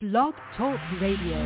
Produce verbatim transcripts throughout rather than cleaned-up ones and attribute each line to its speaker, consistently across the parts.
Speaker 1: Blog Talk Radio.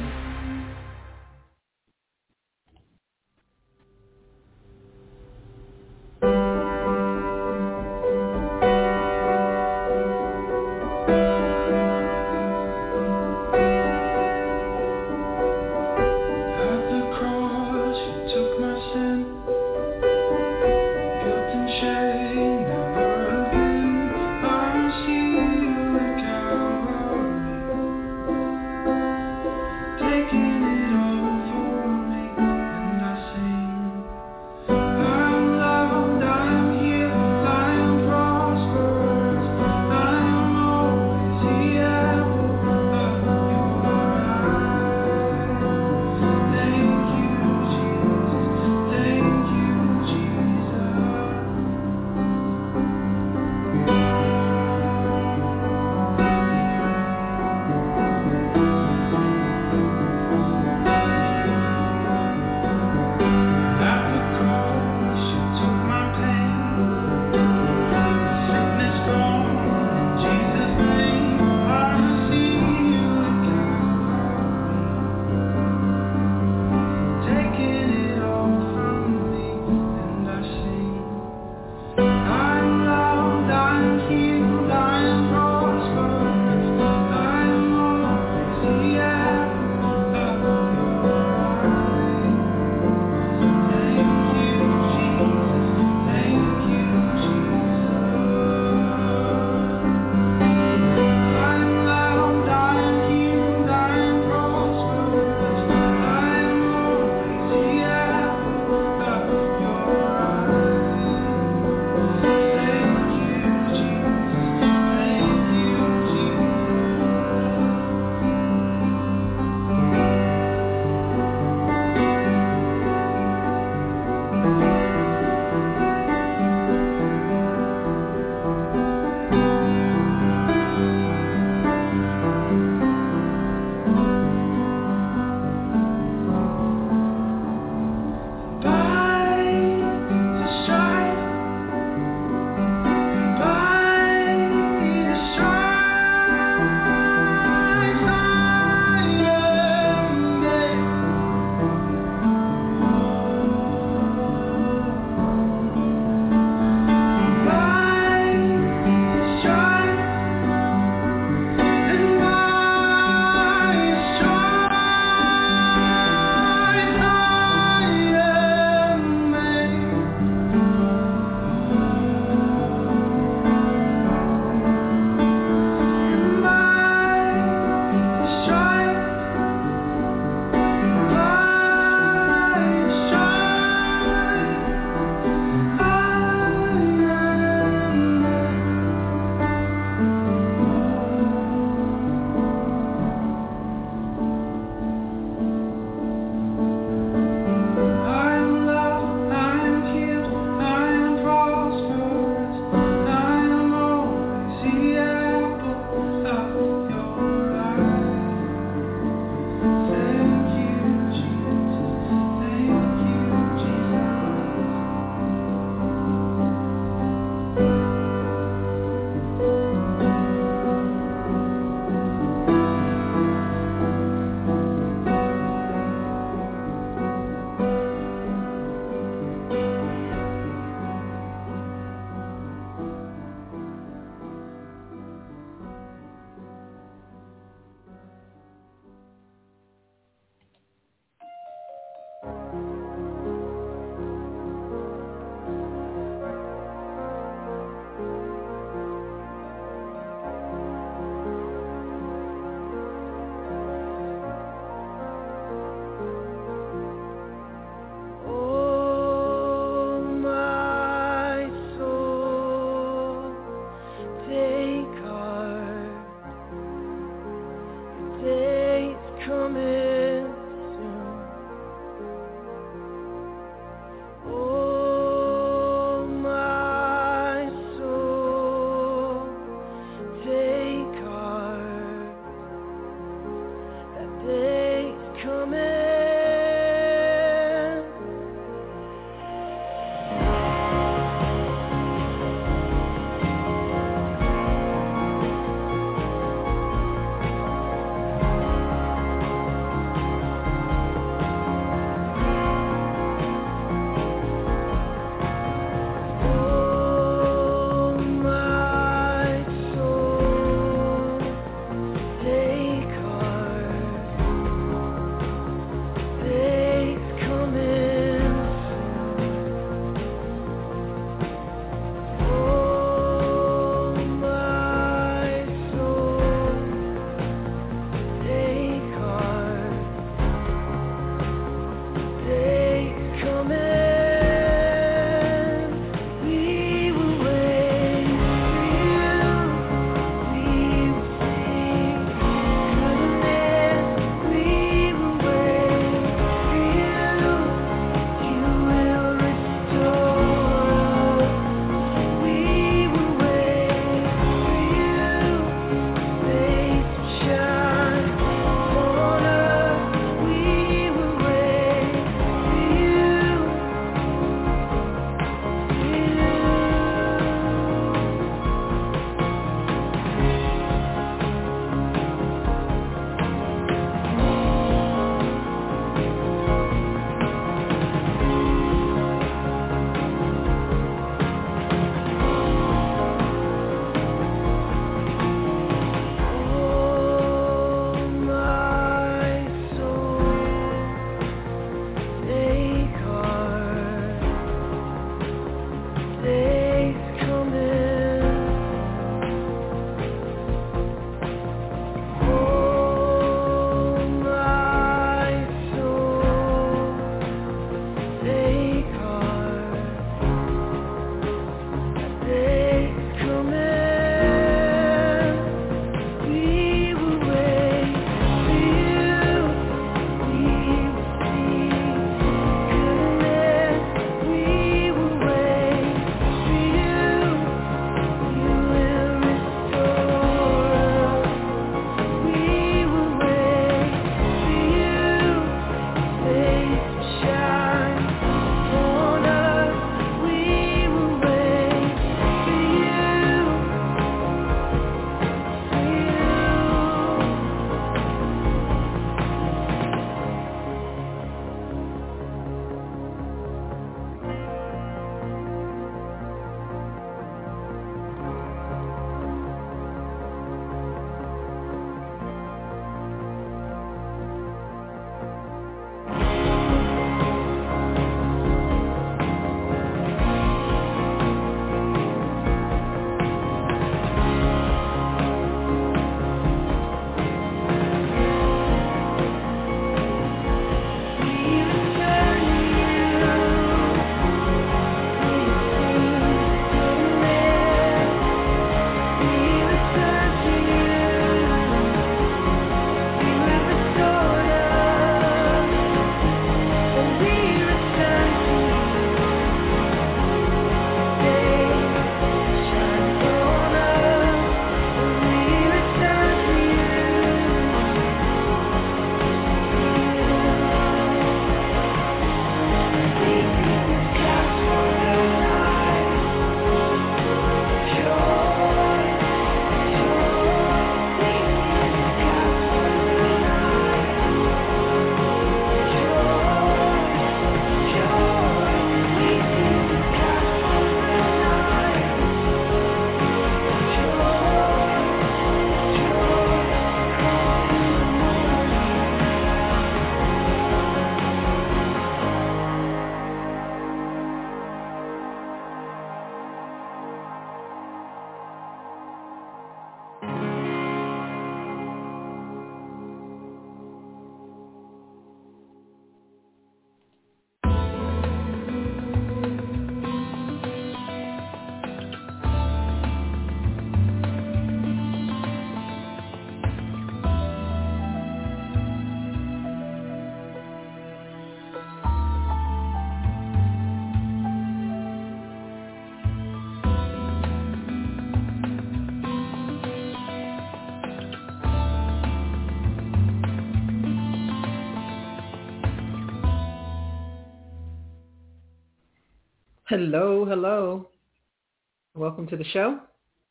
Speaker 1: Hello, hello. Welcome to the show.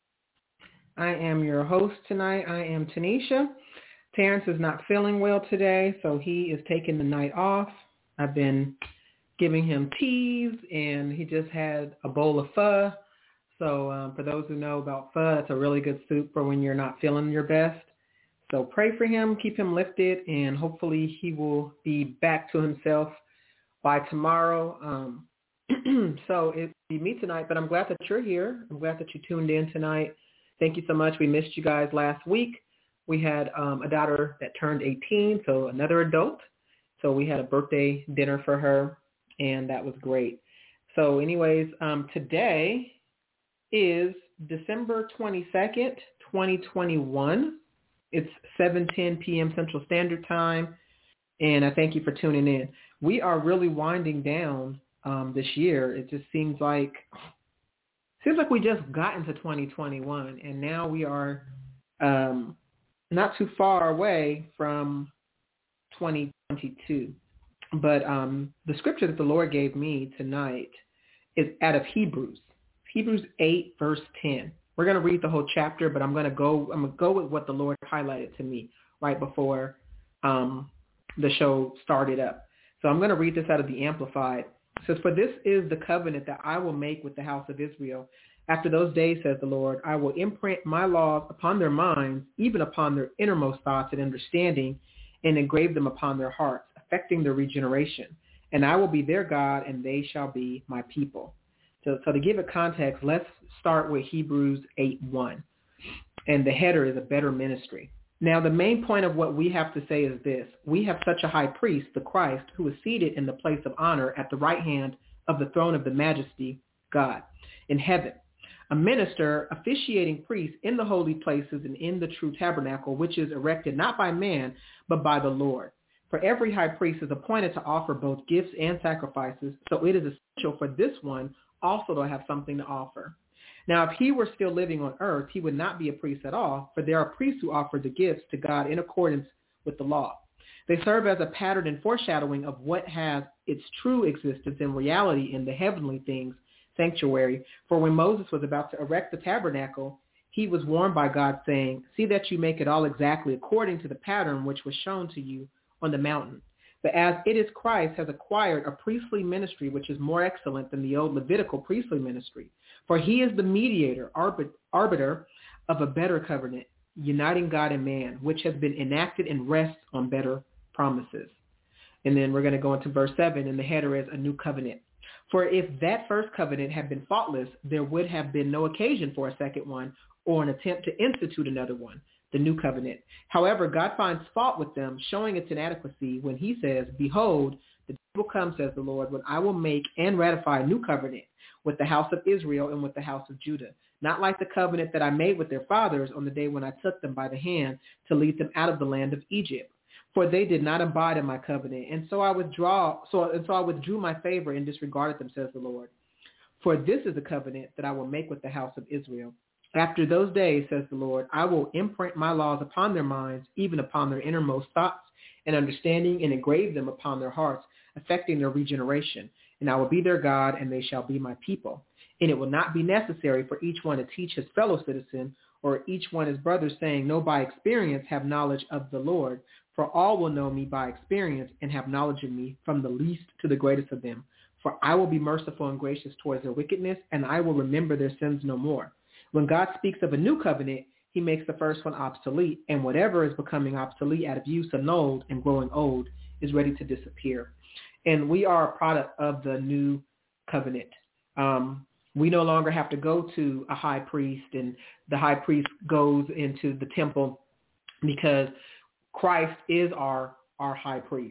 Speaker 1: I am your host tonight. I am Tanisha. Terrence is not feeling well today, so he is taking the night off. I've been giving him teas, and he just had a bowl of pho. So um, for those who know about pho, it's a really good soup for when you're not feeling your best. So pray for him, keep him lifted, and hopefully he will be back to himself by tomorrow. Um, so it'll be me tonight, but I'm glad that you're here. I'm glad that you tuned in tonight. Thank you so much. We missed you guys last week. We had um, a daughter that turned eighteen, so another adult. So we had a birthday dinner for her, and that was great. So anyways, um, today is December twenty-second, twenty twenty-one. It's seven ten p.m. Central Standard Time, and I thank you for tuning in. We are really winding down um, this year. It just seems like seems like we just got into twenty twenty-one, and now we are um, not too far away from twenty twenty-two. But um, the scripture that the Lord gave me tonight is out of Hebrews, Hebrews eight, verse ten. We're going to read the whole chapter, but I'm going to go. I'm going to go with what the Lord highlighted to me right before um, the show started up. So I'm going to read this out of the Amplified. It says, "For this is the covenant that I will make with the house of Israel. After those days, says the Lord, I will imprint my laws upon their minds, even upon their innermost thoughts and understanding, and engrave them upon their hearts, affecting their regeneration. And I will be their God, and they shall be my people." So, so to give it context, let's start with Hebrews eight one. And the header is a better ministry. Now, the main point of what we have to say is this. We have such a high priest, the Christ, who is seated in the place of honor at the right hand of the throne of the majesty, God, in heaven. A minister, officiating priest in the holy places and in the true tabernacle, which is erected not by man, but by the Lord. For every high priest is appointed to offer both gifts and sacrifices, so it is essential for this one also to have something to offer. Now, if he were still living on earth, he would not be a priest at all, for there are priests who offer the gifts to God in accordance with the law. They serve as a pattern and foreshadowing of what has its true existence and reality in the heavenly things, sanctuary. For when Moses was about to erect the tabernacle, he was warned by God, saying, "See that you make it all exactly according to the pattern which was shown to you on the mountain." But as it is Christ has acquired a priestly ministry which is more excellent than the old Levitical priestly ministry. For he is the mediator, arbit- arbiter of a better covenant, uniting God and man, which has been enacted and rests on better promises. And then we're going to go into verse seven, and the header is a new covenant. For if that first covenant had been faultless, there would have been no occasion for a second one or an attempt to institute another one, the new covenant. However, God finds fault with them, showing its inadequacy when he says, "Behold, the day will come, says the Lord, when I will make and ratify a new covenant with the house of Israel and with the house of Judah, not like the covenant that I made with their fathers on the day when I took them by the hand to lead them out of the land of Egypt. For they did not abide in my covenant, and so I withdraw, so and so I withdrew my favor and disregarded them, says the Lord. For this is the covenant that I will make with the house of Israel. After those days, says the Lord, I will imprint my laws upon their minds, even upon their innermost thoughts and understanding, and engrave them upon their hearts, affecting their regeneration. And I will be their God, and they shall be my people. And it will not be necessary for each one to teach his fellow citizen, or each one his brother, saying, Know by experience, have knowledge of the Lord. For all will know me by experience, and have knowledge of me, from the least to the greatest of them. For I will be merciful and gracious towards their wickedness, and I will remember their sins no more. When God speaks of a new covenant, he makes the first one obsolete, and whatever is becoming obsolete, out of use, annulled, and growing old, is ready to disappear. And we are a product of the new covenant. Um, we no longer have to go to a high priest, and the high priest goes into the temple, because Christ is our, our high priest.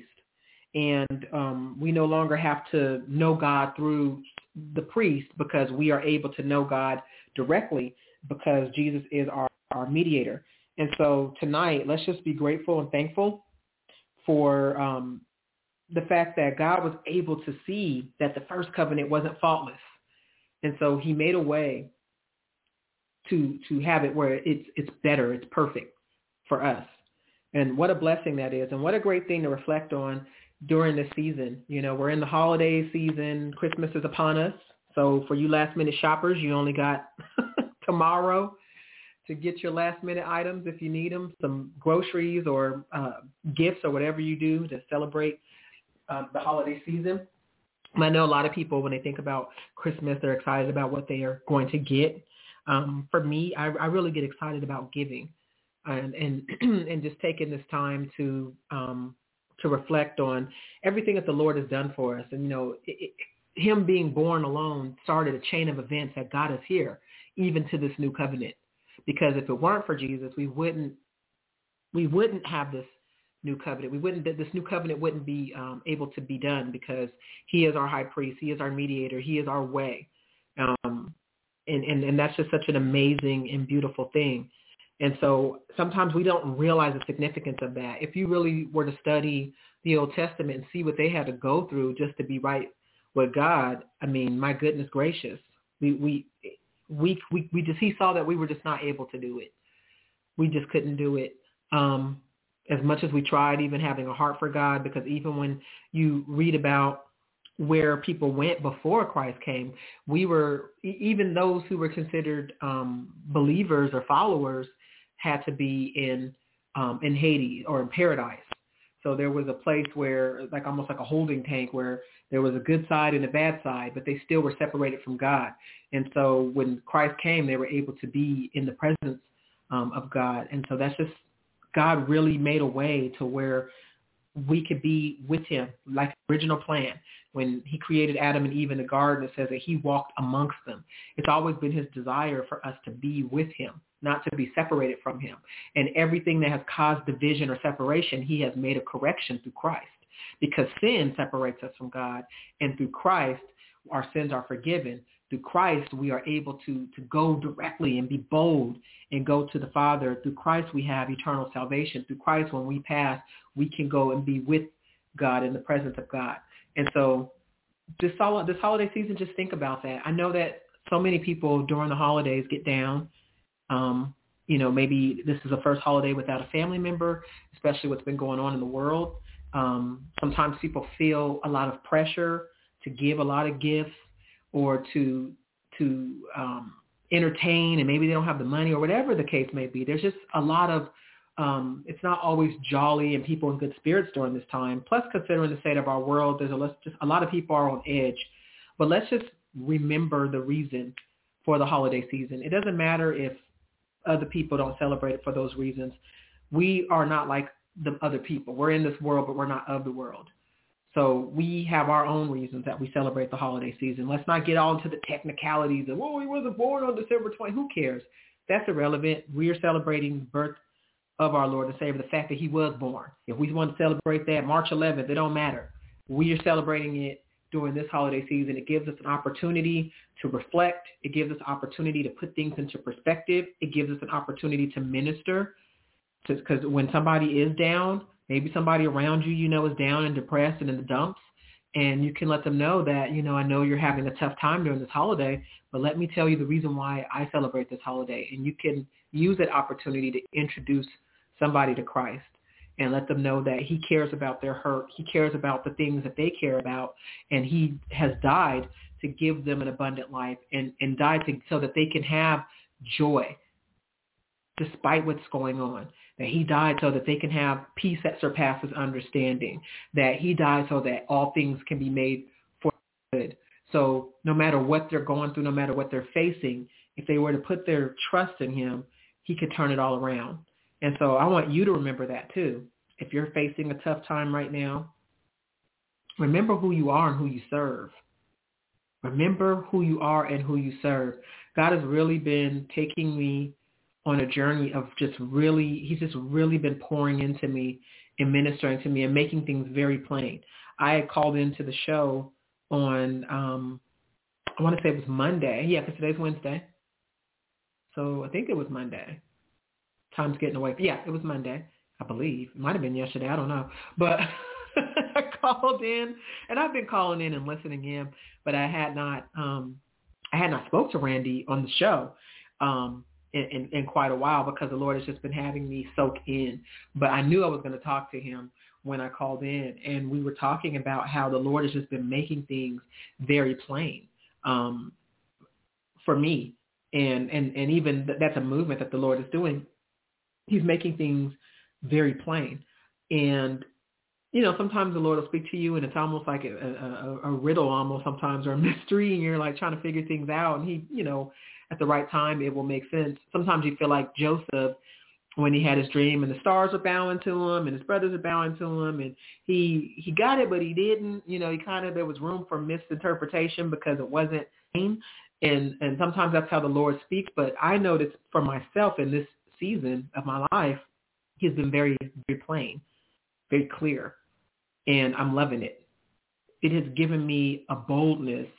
Speaker 1: And um, we no longer have to know God through the priest, because we are able to know God directly, because Jesus is our, our mediator. And so tonight, let's just be grateful and thankful for um, the fact that God was able to see that the first covenant wasn't faultless. And so he made a way to to have it where it's it's better, it's perfect for us. And what a blessing that is, and what a great thing to reflect on during this season. You know, we're in the holiday season. Christmas is upon us. So for you last minute shoppers, you only got tomorrow to get your last minute items if you need them, some groceries or uh, gifts or whatever you do to celebrate um, the holiday season. I know a lot of people, when they think about Christmas, they're excited about what they are going to get. Um, for me, I, I really get excited about giving and and, and just taking this time to um, to reflect on everything that the Lord has done for us. And, you know, it, it, him being born alone started a chain of events that got us here, even to this new covenant. Because if it weren't for Jesus, we wouldn't we wouldn't have this new covenant. We wouldn't this new covenant wouldn't be um, able to be done because he is our high priest. He is our mediator. He is our way. Um, and, and, and that's just such an amazing and beautiful thing. And so sometimes we don't realize the significance of that. If you really were to study the Old Testament and see what they had to go through just to be right with God, I mean, my goodness gracious, we we we we, we just he saw that we were just not able to do it. We just couldn't do it. Um, as much as we tried, even having a heart for God, because even when you read about where people went before Christ came, we were, even those who were considered um, believers or followers had to be in um, in Hades or in paradise. So there was a place where, like almost like a holding tank, where there was a good side and a bad side, but they still were separated from God. And so when Christ came, they were able to be in the presence um, of God. And so that's just, God really made a way to where we could be with him, like the original plan. When he created Adam and Eve in the garden, it says that he walked amongst them. It's always been his desire for us to be with him, not to be separated from him. And everything that has caused division or separation, he has made a correction through Christ, because sin separates us from God. And through Christ, our sins are forgiven. Through Christ, we are able to, to go directly and be bold and go to the Father. Through Christ, we have eternal salvation. Through Christ, when we pass, we can go and be with God in the presence of God. And so this, this holiday season, just think about that. I know that so many people during the holidays get down. Um, you know, maybe this is the first holiday without a family member, especially what's been going on in the world. Um, sometimes people feel a lot of pressure to give a lot of gifts or to to um, entertain, and maybe they don't have the money or whatever the case may be. There's just a lot of, um, it's not always jolly and people in good spirits during this time. Plus, considering the state of our world, there's a, let's just, a lot of people are on edge. But let's just remember the reason for the holiday season. It doesn't matter if other people don't celebrate it for those reasons. We are not like the other people. We're in this world, but we're not of the world. So we have our own reasons that we celebrate the holiday season. Let's not get all into the technicalities of, oh, he wasn't born on December twentieth. Who cares? That's irrelevant. We are celebrating the birth of our Lord and Savior, the fact that he was born. If we want to celebrate that March eleventh, it don't matter. We are celebrating it during this holiday season. It gives us an opportunity to reflect. It gives us an opportunity to put things into perspective. It gives us an opportunity to minister. Because when somebody is down, maybe somebody around you, you know, is down and depressed and in the dumps, and you can let them know that, you know, I know you're having a tough time during this holiday, but let me tell you the reason why I celebrate this holiday. And you can use that opportunity to introduce somebody to Christ and let them know that he cares about their hurt. He cares about the things that they care about, and he has died to give them an abundant life and, and died to, so that they can have joy despite what's going on. That he died so that they can have peace that surpasses understanding. That he died so that all things can be made for good. So no matter what they're going through, no matter what they're facing, if they were to put their trust in him, he could turn it all around. And so I want you to remember that too. If you're facing a tough time right now, remember who you are and who you serve. Remember who you are and who you serve. God has really been taking me on a journey of just really, he's just really been pouring into me and ministering to me and making things very plain. I had called into the show on, um, I want to say it was Monday. Yeah, because today's Wednesday. So I think it was Monday. Time's getting away. Yeah, it was Monday, I believe. It might have been yesterday. I don't know. But I called in, and I've been calling in and listening in, but I had not, um, I had not spoke to Randy on the show. Um, In, in, in quite a while, because the Lord has just been having me soak in. But I knew I was going to talk to him when I called in, and we were talking about how the Lord has just been making things very plain. um, for me. And, and, and even th- that's a movement that the Lord is doing. He's making things very plain. And, you know, sometimes the Lord will speak to you and it's almost like a, a, a riddle almost sometimes, or a mystery, and you're like trying to figure things out. And he, you know, at the right time, it will make sense. Sometimes you feel like Joseph when he had his dream and the stars were bowing to him and his brothers are bowing to him, and he, he got it, but he didn't, you know, he kind of, there was room for misinterpretation because it wasn't him. And, and sometimes that's how the Lord speaks. But I noticed for myself in this season of my life, he's been very, very plain, very clear, and I'm loving it. It has given me a boldness.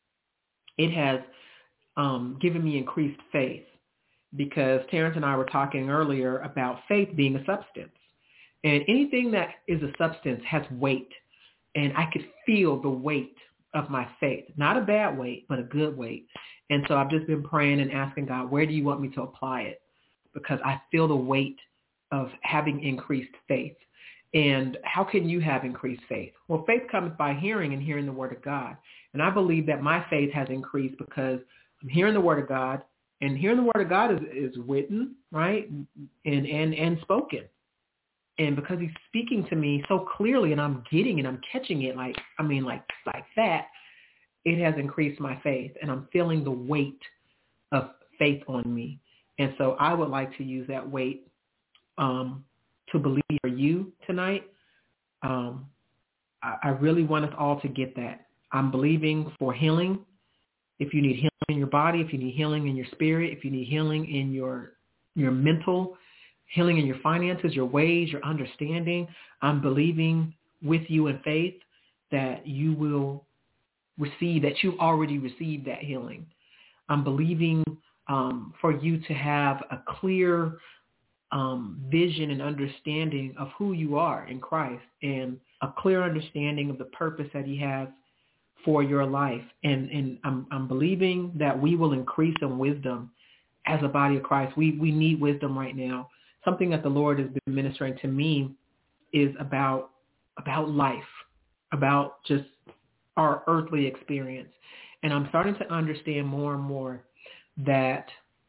Speaker 1: It has um, given me increased faith, because Terrence and I were talking earlier about faith being a substance, and anything that is a substance has weight, and I could feel the weight of my faith, not a bad weight, but a good weight. And so I've just been praying and asking God, where do you want me to apply it? Because I feel the weight of having increased faith. And how can you have increased faith? Well, faith comes by hearing, and hearing the word of God. And I believe that my faith has increased because I'm hearing the word of God, and hearing the word of God is, is written, right, and, and, and spoken. And because he's speaking to me so clearly, and I'm getting it, I'm catching it, like, I mean, like, like that, it has increased my faith, and I'm feeling the weight of faith on me. And so I would like to use that weight um, to believe for you tonight. Um, I, I really want us all to get that. I'm believing for healing. If you need healing in your body, if you need healing in your spirit, if you need healing in your your mental, healing in your finances, your ways, your understanding, I'm believing with you in faith that you will receive, that you already received that healing. I'm believing um, for you to have a clear um, vision and understanding of who you are in Christ, and a clear understanding of the purpose that he has for your life. And, and I'm, I'm believing that we will increase in wisdom as a body of Christ. We, we need wisdom right now. Something that the Lord has been ministering to me is about, about life, about just our earthly experience. And I'm starting to understand more and more that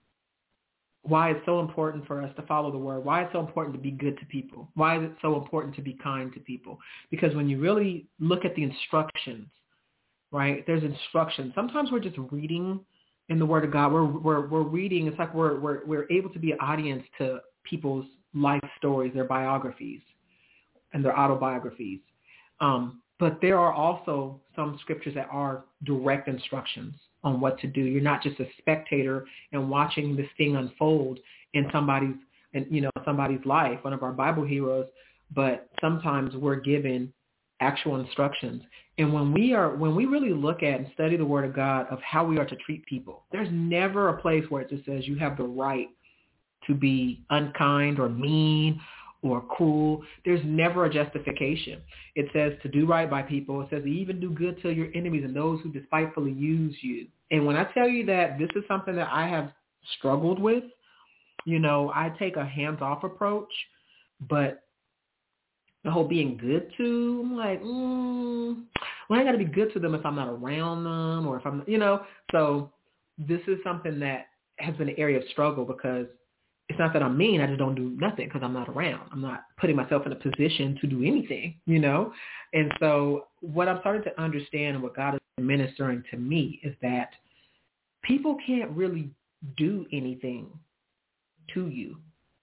Speaker 1: why it's so important for us to follow the word, why it's so important to be good to people, why is it so important to be kind to people. Because when you really look at the instructions, right, there's instructions. Sometimes we're just reading in the word of God. We're, we're, we're reading. It's like we're, we're, we're able to be an audience to people's life stories, their biographies and their autobiographies. Um, but there are also some scriptures that are direct instructions on what to do. You're not just a spectator and watching this thing unfold in somebody's, in, you know, somebody's life, one of our Bible heroes, but sometimes we're given actual instructions. And when we are, when we really look at and study the word of God of how we are to treat people, there's never a place where it just says you have the right to be unkind or mean or cruel. There's never a justification. It says to do right by people. It says to even do good to your enemies and those who despitefully use you. And when I tell you that this is something that I have struggled with, you know, I take a hands-off approach, but the whole being good to, I'm like, mm, well, I got to be good to them if I'm not around them, or if I'm, you know. So this is something that has been an area of struggle, because it's not that I'm mean. I just don't do nothing because I'm not around. I'm not putting myself in a position to do anything, you know. And so what I'm starting to understand and what God is ministering to me is that people can't really do anything to you.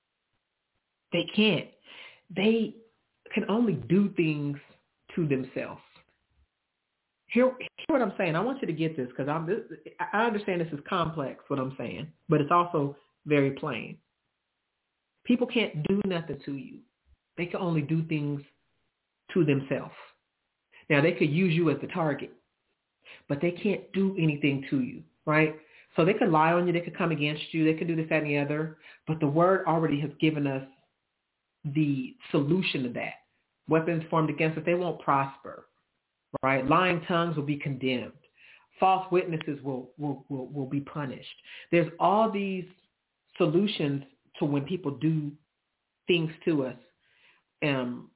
Speaker 1: They can't. They can only do things to themselves. Hear, hear what I'm saying. I want you to get this, because I'm. This, I understand this is complex, what I'm saying, but it's also very plain. People can't do nothing to you. They can only do things to themselves. Now, they could use you as the target, but they can't do anything to you, right? So they could lie on you. They could come against you. They could do this, that, and the other. But the word already has given us the solution to that. Weapons formed against us, they won't prosper, right? Lying tongues will be condemned. False witnesses will, will, will, will be punished. There's all these solutions to when people do things to us. Um,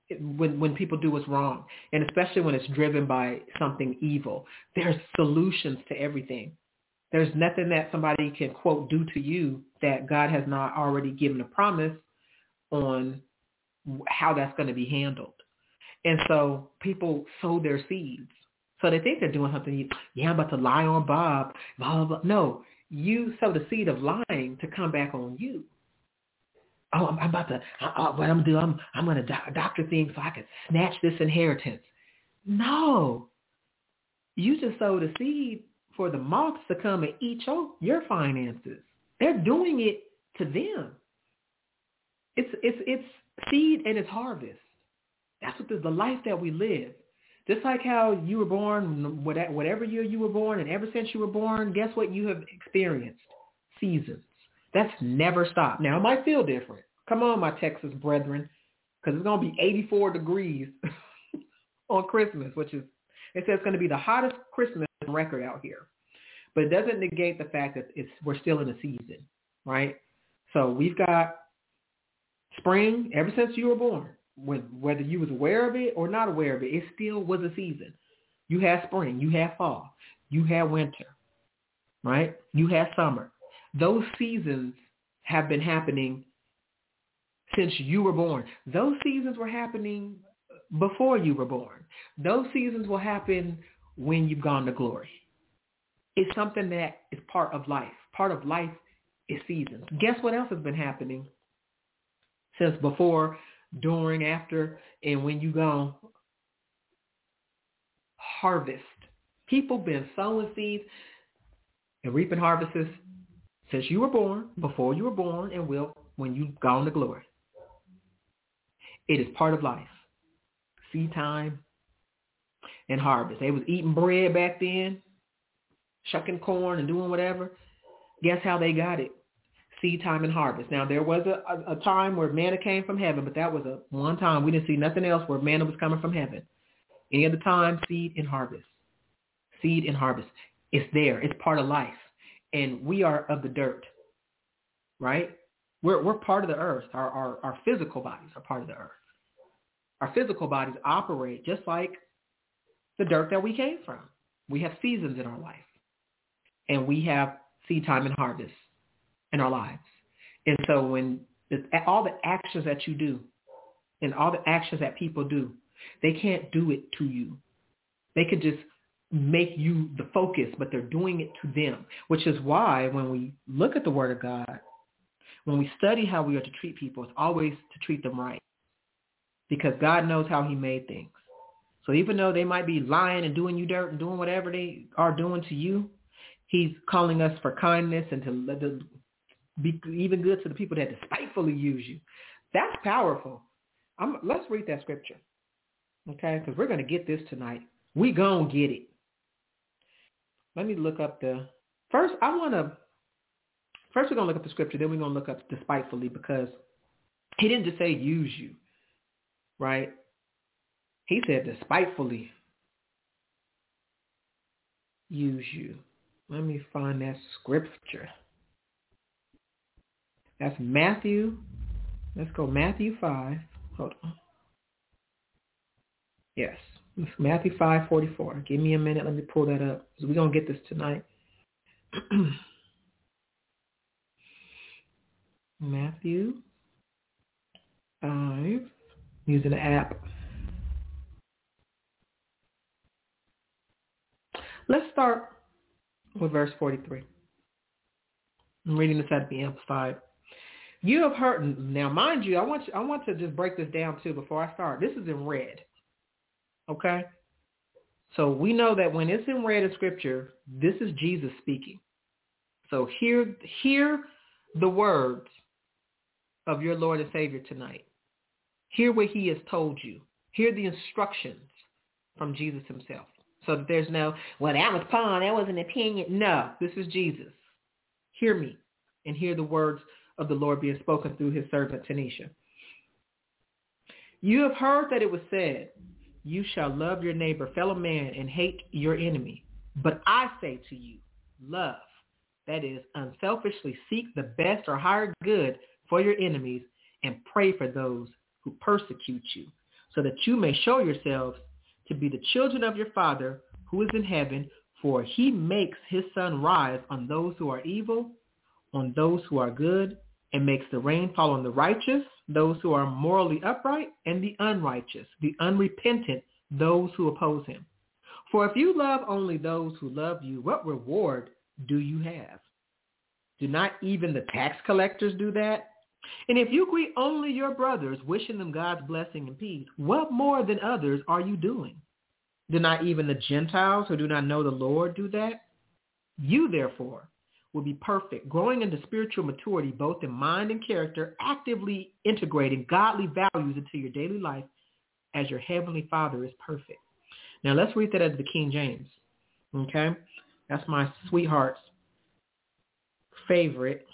Speaker 1: when when people do what's wrong, and especially when it's driven by something evil. There's solutions to everything. There's nothing that somebody can, quote, do to you that God has not already given a promise on how that's going to be handled. And so people sow their seeds. So they think they're doing something. Yeah, I'm about to lie on Bob. Blah, blah, blah. No, you sow the seed of lying to come back on you. Oh, I'm, I'm about to, uh, what I'm going to do, I'm, I'm going to do- doctor things so I can snatch this inheritance. No, you just sowed a seed for the moths to come and eat your, your finances. They're doing it to them. It's, it's, it's seed and it's harvest. That's what the, the life that we live. Just like how you were born, whatever year you were born, and ever since you were born, guess what you have experienced? Seasons. That's never stopped. Now, it might feel different. Come on, my Texas brethren, because it's going to be eighty-four degrees on Christmas, which is, it says it's going to be the hottest Christmas record out here. But it doesn't negate the fact that it's we're still in a season, right? So we've got spring ever since you were born. When, whether you was aware of it or not aware of it, it still was a season. You had spring, you had fall, you had winter, right? You had summer. Those seasons have been happening since you were born. Those seasons were happening before you were born. Those seasons will happen when you've gone to glory. It's something that is part of life. Part of life is seasons. Guess what else has been happening since before, during, after, and when you gone? Harvest. People been sowing seeds and reaping harvests since you were born, before you were born, and will when you've gone to glory. It is part of life. Seed time and harvest. They was eating bread back then, shucking corn and doing whatever. Guess how they got it? Seed time and harvest. Now, there was a, a, a time where manna came from heaven, but that was a one time. We didn't see nothing else where manna was coming from heaven. Any other time, seed and harvest. Seed and harvest. It's there. It's part of life. And we are of the dirt, right? We're we're part of the earth. Our, our, our physical bodies are part of the earth. Our physical bodies operate just like the dirt that we came from. We have seasons in our life. And we have seed time and harvest in our lives. And so when the, all the actions that you do and all the actions that people do, they can't do it to you. They could just make you the focus, but they're doing it to them, which is why when we look at the Word of God, when we study how we are to treat people, it's always to treat them right, because God knows how he made things. So even though they might be lying and doing you dirt and doing whatever they are doing to you, he's calling us for kindness and to let the be even good to the people that despitefully use you. That's powerful. I'm, let's read that scripture, okay? Because we're going to get this tonight. We going to get it. Let me look up the, first I want to, first we're going to look up the scripture, then we're going to look up despitefully, because he didn't just say use you, right? He said despitefully use you. Let me find that scripture. That's Matthew. Let's go Matthew five. Hold on. Yes. It's Matthew five forty-four. Give me a minute. Let me pull that up, because we're going to get this tonight. Matthew five. Using the app. Let's start with verse forty-three. I'm reading this at the Amplified. You have heard, now mind you, I want you, I want to just break this down too before I start. This is in red, okay? So we know that when it's in red in Scripture, this is Jesus speaking. So hear, hear the words of your Lord and Savior tonight. Hear what he has told you. Hear the instructions from Jesus himself. So that there's no, well, that was Paul, that was an opinion. No, this is Jesus. Hear me and hear the words of the Lord being spoken through his servant Tanisha. You have heard that it was said, you shall love your neighbor, fellow man, and hate your enemy. But I say to you, love, that is, unselfishly seek the best or higher good for your enemies and pray for those who persecute you. so that you may show yourselves to be the children of your Father who is in heaven, for he makes his sun rise on those who are evil, on those who are good, and makes the rain fall on the righteous, those who are morally upright, and the unrighteous, the unrepentant, those who oppose him. For if you love only those who love you, what reward do you have? Do not even the tax collectors do that? And if you greet only your brothers, wishing them God's blessing and peace, what more than others are you doing? Do not even the Gentiles who do not know the Lord do that? You, therefore, will be perfect, growing into spiritual maturity, both in mind and character, actively integrating godly values into your daily life as your heavenly Father is perfect. Now, let's read that as the King James, okay? That's my sweetheart's favorite.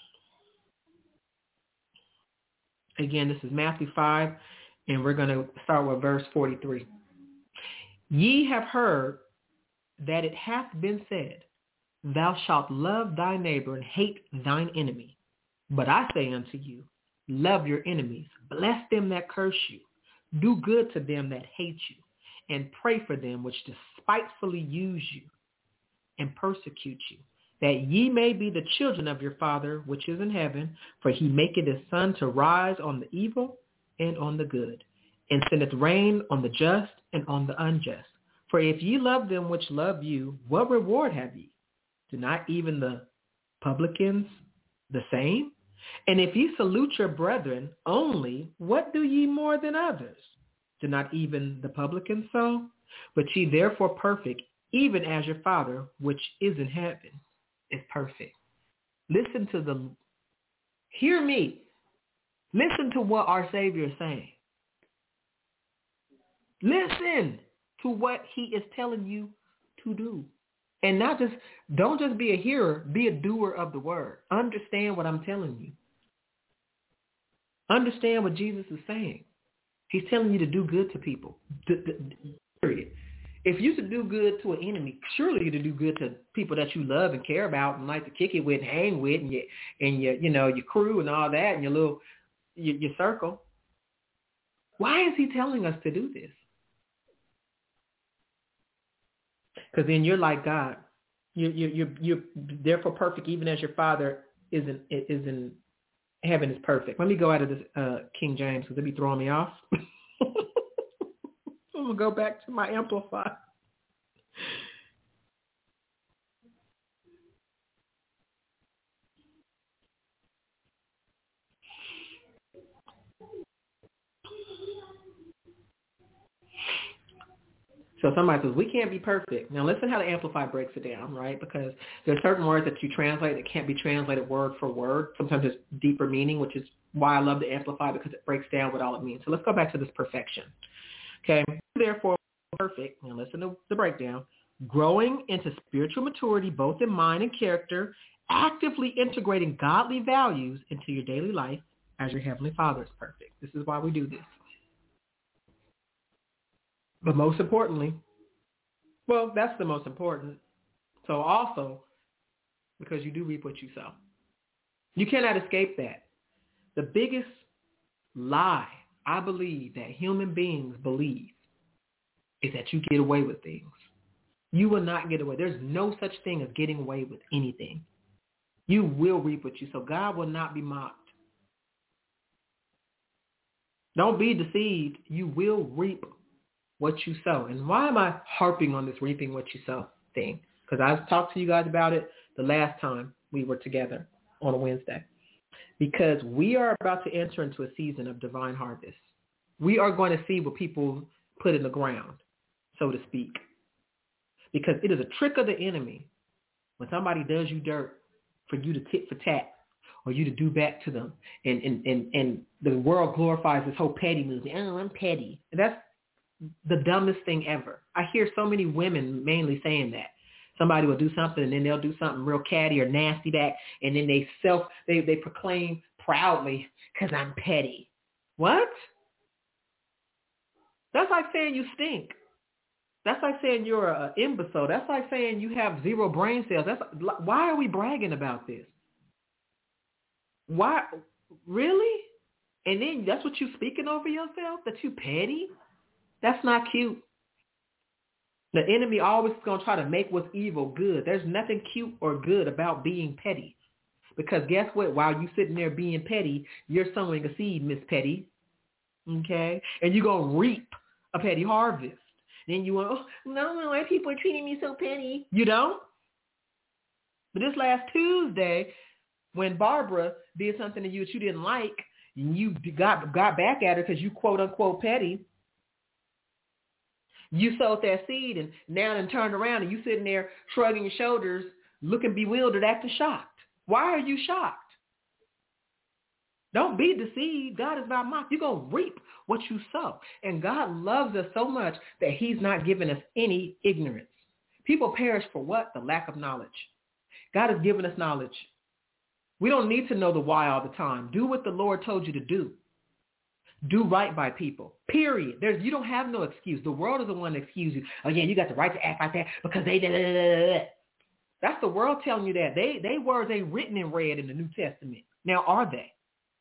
Speaker 1: Again, this is Matthew five, and we're going to start with verse forty-three. Ye have heard that it hath been said, thou shalt love thy neighbor and hate thine enemy. But I say unto you, love your enemies, bless them that curse you, do good to them that hate you, and pray for them which despitefully use you and persecute you, that ye may be the children of your Father which is in heaven, for he maketh his sun to rise on the evil and on the good, and sendeth rain on the just and on the unjust. For if ye love them which love you, what reward have ye? Do not even the publicans the same? And if ye salute your brethren only, what do ye more than others? Do not even the publicans so? But ye therefore perfect, even as your Father which is in heaven is perfect. Listen to the, hear me. Listen to what our Savior is saying. Listen to what he is telling you to do. And not just, don't just be a hearer, be a doer of the word. Understand what I'm telling you. Understand what Jesus is saying. He's telling you to do good to people. D- d- period. If you to do good to an enemy, surely you to do good to people that you love and care about and like to kick it with and hang with and your, and your, you know, your crew and all that and your little, your, your circle. Why is he telling us to do this? Because then you're like God. You you you you're therefore perfect, even as your Father is in is in heaven is perfect. Let me go out of this uh, King James because they'll be throwing me off. I'm gonna go back to my Amplified. So somebody says, we can't be perfect. Now listen how the Amplified breaks it down, right? Because there are certain words that you translate that can't be translated word for word. Sometimes there's deeper meaning, which is why I love the Amplified, because it breaks down what all it means. So let's go back to this perfection. Okay, therefore perfect. Now listen to the breakdown. Growing into spiritual maturity, both in mind and character, actively integrating godly values into your daily life as your Heavenly Father is perfect. This is why we do this. But most importantly, well, that's the most important. So also, because you do reap what you sow. You cannot escape that. The biggest lie I believe that human beings believe is that you get away with things. You will not get away. There's no such thing as getting away with anything. You will reap what you sow. God will not be mocked. Don't be deceived. You will reap what you sow. And why am I harping on this reaping what you sow thing? Because I talked to you guys about it the last time we were together on a Wednesday. Because we are about to enter into a season of divine harvest. We are going to see what people put in the ground, so to speak. Because it is a trick of the enemy when somebody does you dirt for you to tit for tat or you to do back to them. And, and, and, and the world glorifies this whole petty movement. Oh, I'm petty. And that's the dumbest thing ever. I hear so many women mainly saying that. Somebody will do something and then they'll do something real catty or nasty back, and then they self they, they proclaim proudly, because I'm petty. What? That's like saying you stink. That's like saying you're an imbecile. That's like saying you have zero brain cells. That's why are we bragging about this? Why? Really? And then that's what you speaking over yourself? That you petty? That's not cute. The enemy always is going to try to make what's evil good. There's nothing cute or good about being petty. Because guess what? While you sitting there being petty, you're sowing a seed, Miss Petty. Okay? And you're going to reap a petty harvest. Then you want, oh, no, no, why people are treating me so petty? You don't? But this last Tuesday, when Barbara did something to you that you didn't like, and you got, got back at her because you quote unquote petty, you sowed that seed and now then turned around and you sitting there shrugging your shoulders, looking bewildered, acting shocked. Why are you shocked? Don't be deceived. God is not mocked. You're going to reap what you sow. And God loves us so much that he's not giving us any ignorance. People perish for what? The lack of knowledge. God has given us knowledge. We don't need to know the why all the time. Do what the Lord told you to do. Do right by people, period. There's, you don't have no excuse. The world is the one that excuses you. Oh, yeah, you got the right to act like that because they did. That's the world telling you that. They, they words ain't written in red in the New Testament. Now, are they?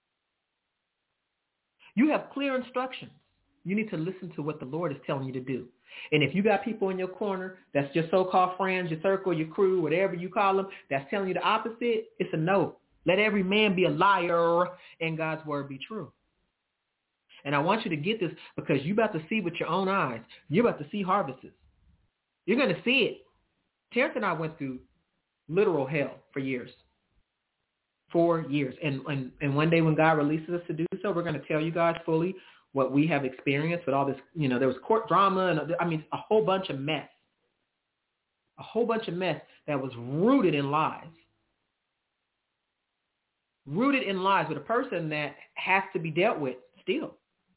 Speaker 1: You have clear instructions. You need to listen to what the Lord is telling you to do. And if you got people in your corner, that's your so-called friends, your circle, your crew, whatever you call them, that's telling you the opposite, it's a no. Let every man be a liar and God's word be true. And I want you to get this because you're about to see with your own eyes. You're about to see harvests. You're going to see it. Terrence and I went through literal hell for years. Four years. And, and, and one day when God releases us to do so, we're going to tell you guys fully what we have experienced with all this. You know, there was court drama and I mean, a whole bunch of mess. A whole bunch of mess that was rooted in lies. Rooted in lies with a person that has to be dealt with still.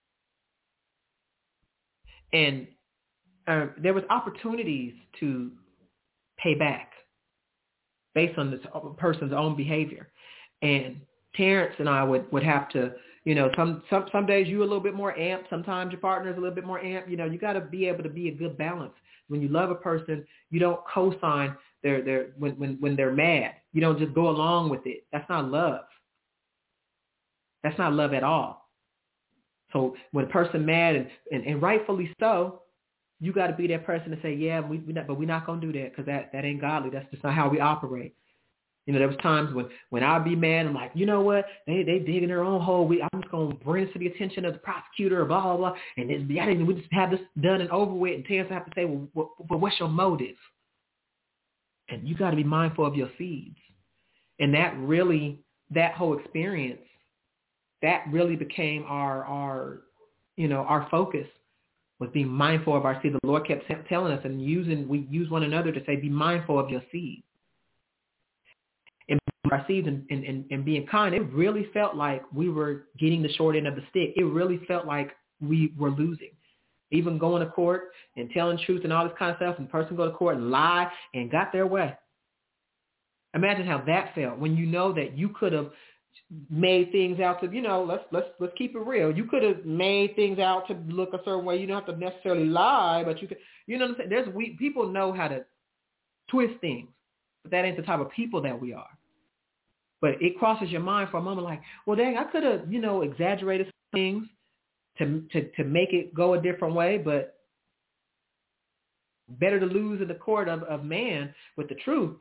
Speaker 1: And uh, there was opportunities to pay back based on this person's own behavior. And Terrence and I would, would have to, you know, some, some, some days you're a little bit more amped. Sometimes your partner's a little bit more amped. You know, you got to be able to be a good balance. When you love a person, you don't co-sign their, their, when, when, when they're mad. You don't just go along with it. That's not love. That's not love at all. So when a person mad and, and, and rightfully so, you got to be that person to say, yeah, we, we not, but we're not going to do that because that, that ain't godly. That's just not how we operate. You know, there was times when, when I'd be mad, I'm like, you know what? They they digging their own hole. We, I'm just going to bring this to the attention of the prosecutor, blah, blah, blah. And this, I didn't, we just have this done and over with. And Terrence have to say, well, what, well, what's your motive? And you got to be mindful of your seeds. And that really, that whole experience, that really became our, our, you know, our focus was being mindful of our seed. The Lord kept telling us and using, we use one another to say, be mindful of your seed. And our seeds and, and, and, and being kind, it really felt like we were getting the short end of the stick. It really felt like we were losing. Even going to court and telling truth and all this kind of stuff, and the person go to court and lie and got their way. Imagine how that felt when you know that you could have made things out to, you know, let's let's let's keep it real. You could have made things out to look a certain way. You don't have to necessarily lie, but you could, you know what I'm saying? There's we people know how to twist things, but that ain't the type of people that we are. But it crosses your mind for a moment, like, well, dang, I could have, you know, exaggerated things to to to make it go a different way, but better to lose in the court of, of man with the truth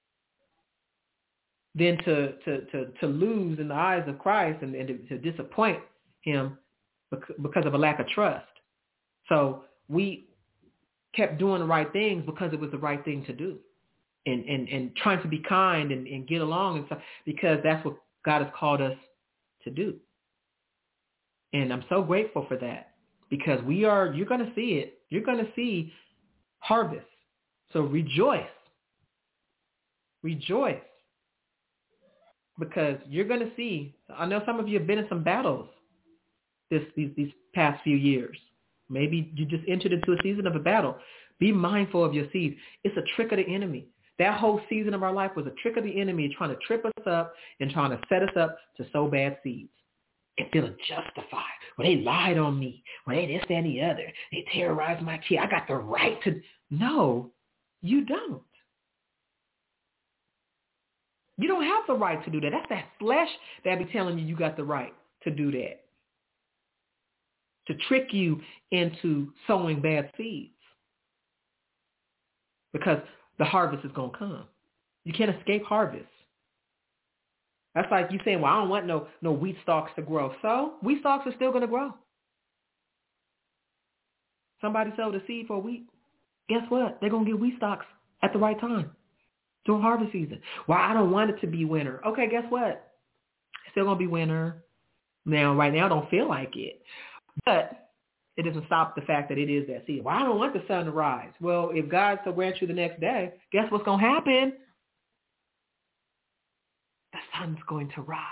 Speaker 1: than to, to, to, to lose in the eyes of Christ and, and to, to disappoint him because of a lack of trust. So we kept doing the right things because it was the right thing to do, and, and, and trying to be kind and, and get along and stuff, because that's what God has called us to do. And I'm so grateful for that, because we are, you're going to see it. You're going to see harvest. So rejoice. Rejoice. Because you're going to see, I know some of you have been in some battles this these, these past few years. Maybe you just entered into a season of a battle. Be mindful of your seeds. It's a trick of the enemy. That whole season of our life was a trick of the enemy trying to trip us up and trying to set us up to sow bad seeds and feeling justified. Well, they lied on me. Well, they this, that, and the other. They terrorized my kid. I got the right to. No, you don't. You don't have the right to do that. That's that flesh that be telling you you got the right to do that. to trick you into sowing bad seeds, because the harvest is going to come. You can't escape harvest. That's like you saying, well, I don't want no, no wheat stalks to grow. So wheat stalks are still going to grow. Somebody sowed a seed for wheat. Guess what? They're going to get wheat stalks at the right time during harvest season. Well, I don't want it to be winter. Okay, guess what? It's still going to be winter. Now, right now, I don't feel like it. But it doesn't stop the fact that it is that season. Well, I don't want the sun to rise. Well, if God so grants you the next day, guess what's going to happen? The sun's going to rise.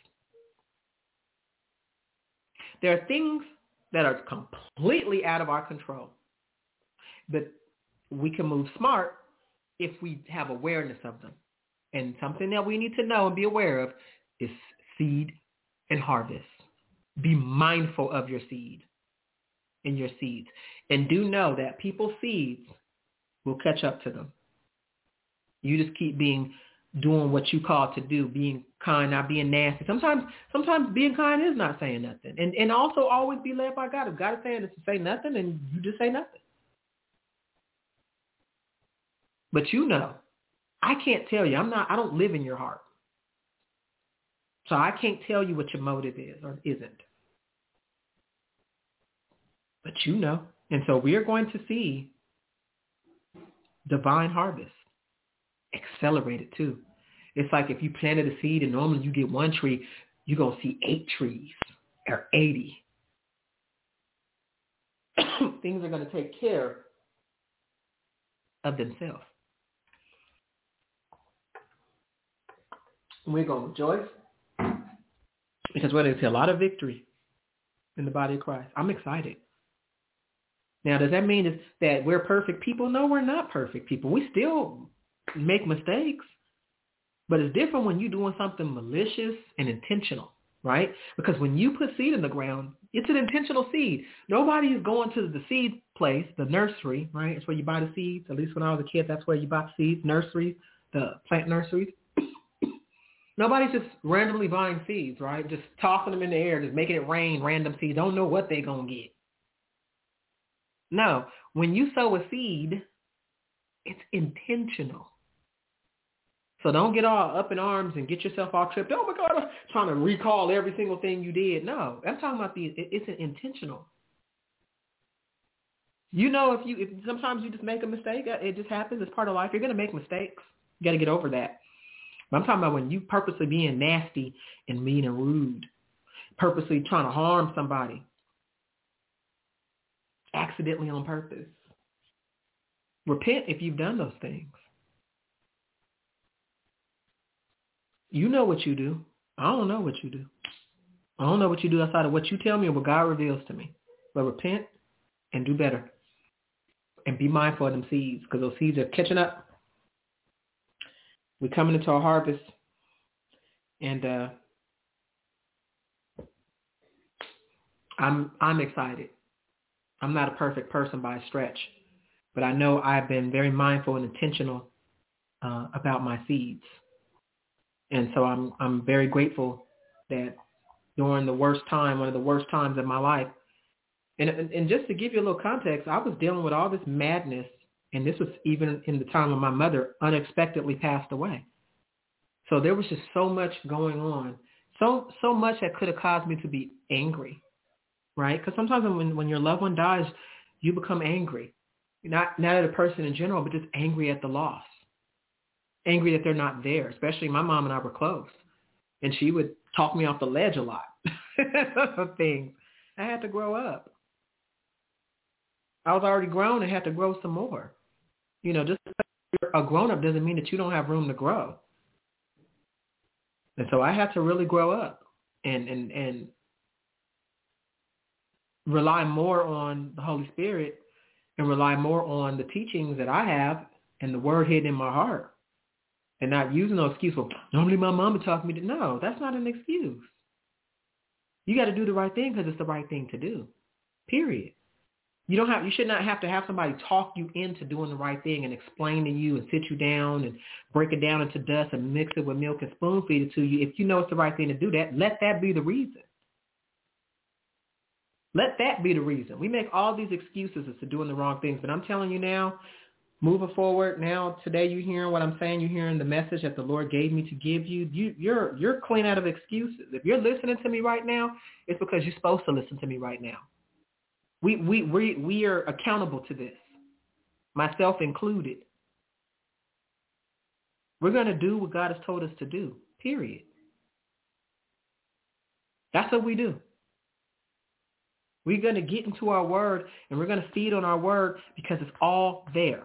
Speaker 1: There are things that are completely out of our control, but we can move smart if we have awareness of them. And something that we need to know and be aware of is seed and harvest. Be mindful of your seed and your seeds. And do know that people's seeds will catch up to them. You just keep being, doing what you call to do, being kind, not being nasty. Sometimes sometimes being kind is not saying nothing. And and also always be led by God. If God is saying to say nothing, and you just say nothing. But you know, I can't tell you. I'm not, I don't live in your heart. So I can't tell you what your motive is or isn't. But you know. And so we are going to see divine harvest. Accelerated too. It's like if you planted a seed and normally you get one tree, you're going to see eight trees or eighty. Things are going to take care of themselves. We're going to rejoice because we're going to see a lot of victory in the body of Christ. I'm excited. Now, does that mean that we're perfect people? No, we're not perfect people. We still make mistakes, but it's different when you're doing something malicious and intentional, right? Because when you put seed in the ground, it's an intentional seed. Nobody is going to the seed place, the nursery, right? It's where you buy the seeds. At least when I was a kid, that's where you buy seeds, nurseries, the plant nurseries. Nobody's just randomly buying seeds, right? Just tossing them in the air, just making it rain, random seeds. Don't know what they're going to get. No, when you sow a seed, it's intentional. So don't get all up in arms and get yourself all tripped. Oh, my God, I'm trying to recall every single thing you did. No, I'm talking about the, it's an intentional. You know, if you, if sometimes you just make a mistake, it just happens. It's part of life. You're going to make mistakes. You got to get over that. But I'm talking about when you purposely being nasty and mean and rude, purposely trying to harm somebody, accidentally on purpose. Repent if you've done those things. You know what you do. I don't know what you do. I don't know what you do outside of what you tell me or what God reveals to me. But repent and do better. And be mindful of them seeds, because those seeds are catching up. We're coming into our harvest. And uh, I'm I'm excited. I'm not a perfect person by a stretch. But I know I've been very mindful and intentional uh, about my seeds. And so I'm I'm very grateful that during the worst time, one of the worst times in my life, and, and and just to give you a little context, I was dealing with all this madness, and this was even in the time when my mother unexpectedly passed away. So there was just so much going on, so so much that could have caused me to be angry, right? Because sometimes when, when your loved one dies, you become angry, not not at a person in general, but just angry at the loss. Angry that they're not there, especially my mom and I were close. And she would talk me off the ledge a lot of things. I had to grow up. I was already grown and had to grow some more. You know, just because you're a grown-up doesn't mean that you don't have room to grow. And so I had to really grow up and, and, and rely more on the Holy Spirit and rely more on the teachings that I have and the word hidden in my heart. And not using no excuse, well, normally my mama taught me to. No, that's not an excuse. You got to do the right thing because it's the right thing to do, period. You don't have, you should not have to have somebody talk you into doing the right thing and explain to you and sit you down and break it down into dust and mix it with milk and spoon feed it to you. If you know it's the right thing to do that, let that be the reason. Let that be the reason. We make all these excuses as to doing the wrong things. But I'm telling you now, moving forward, now today you're hearing what I'm saying. You're hearing the message that the Lord gave me to give you. you you're, you're clean out of excuses. If you're listening to me right now, it's because you're supposed to listen to me right now. We, we, we, we are accountable to this, myself included. We're going to do what God has told us to do, period. That's what we do. We're going to get into our word, and we're going to feed on our word because it's all there.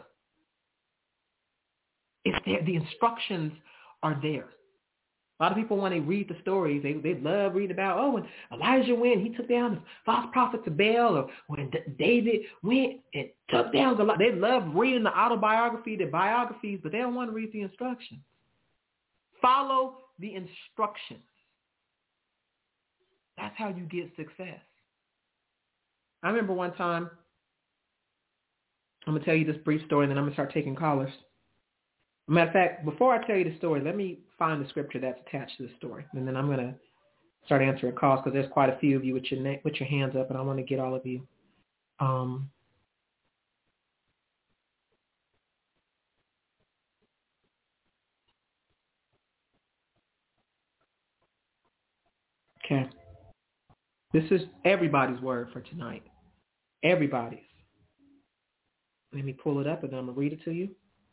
Speaker 1: It's there. The instructions are there. A lot of people, when they read the stories, they, they love reading about, oh, when Elijah went, he took down the false prophets of Baal, or when D- David went and took down Goliath. They love reading the autobiography, the biographies, but they don't want to read the instructions. Follow the instructions. That's how you get success. I remember one time, I'm going to tell you this brief story, and then I'm going to start taking callers. Matter of fact, before I tell you the story, let me find the scripture that's attached to the story, and then I'm going to start answering calls because there's quite a few of you with your na- with your hands up, and I want to get all of you. Um, okay. This is everybody's word for tonight. Everybody's. Let me pull it up, and then I'm going to read it to you.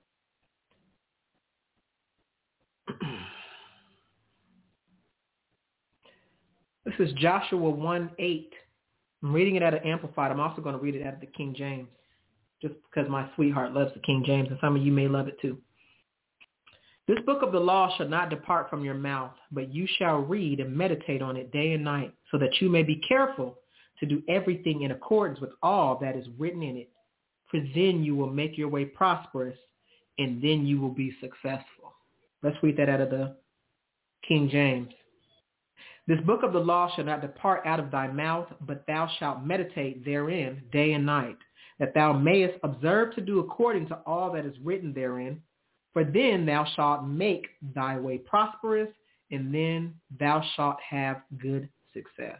Speaker 1: This is Joshua one eight. I'm reading it out of Amplified. I'm also going to read it out of the King James, just because my sweetheart loves the King James, and some of you may love it too. This book of the law shall not depart from your mouth, but you shall read and meditate on it day and night, so that you may be careful to do everything in accordance with all that is written in it. For then you will make your way prosperous, and then you will be successful. Let's read that out of the King James. This book of the law shall not depart out of thy mouth, but thou shalt meditate therein day and night, that thou mayest observe to do according to all that is written therein. For then thou shalt make thy way prosperous, and then thou shalt have good success.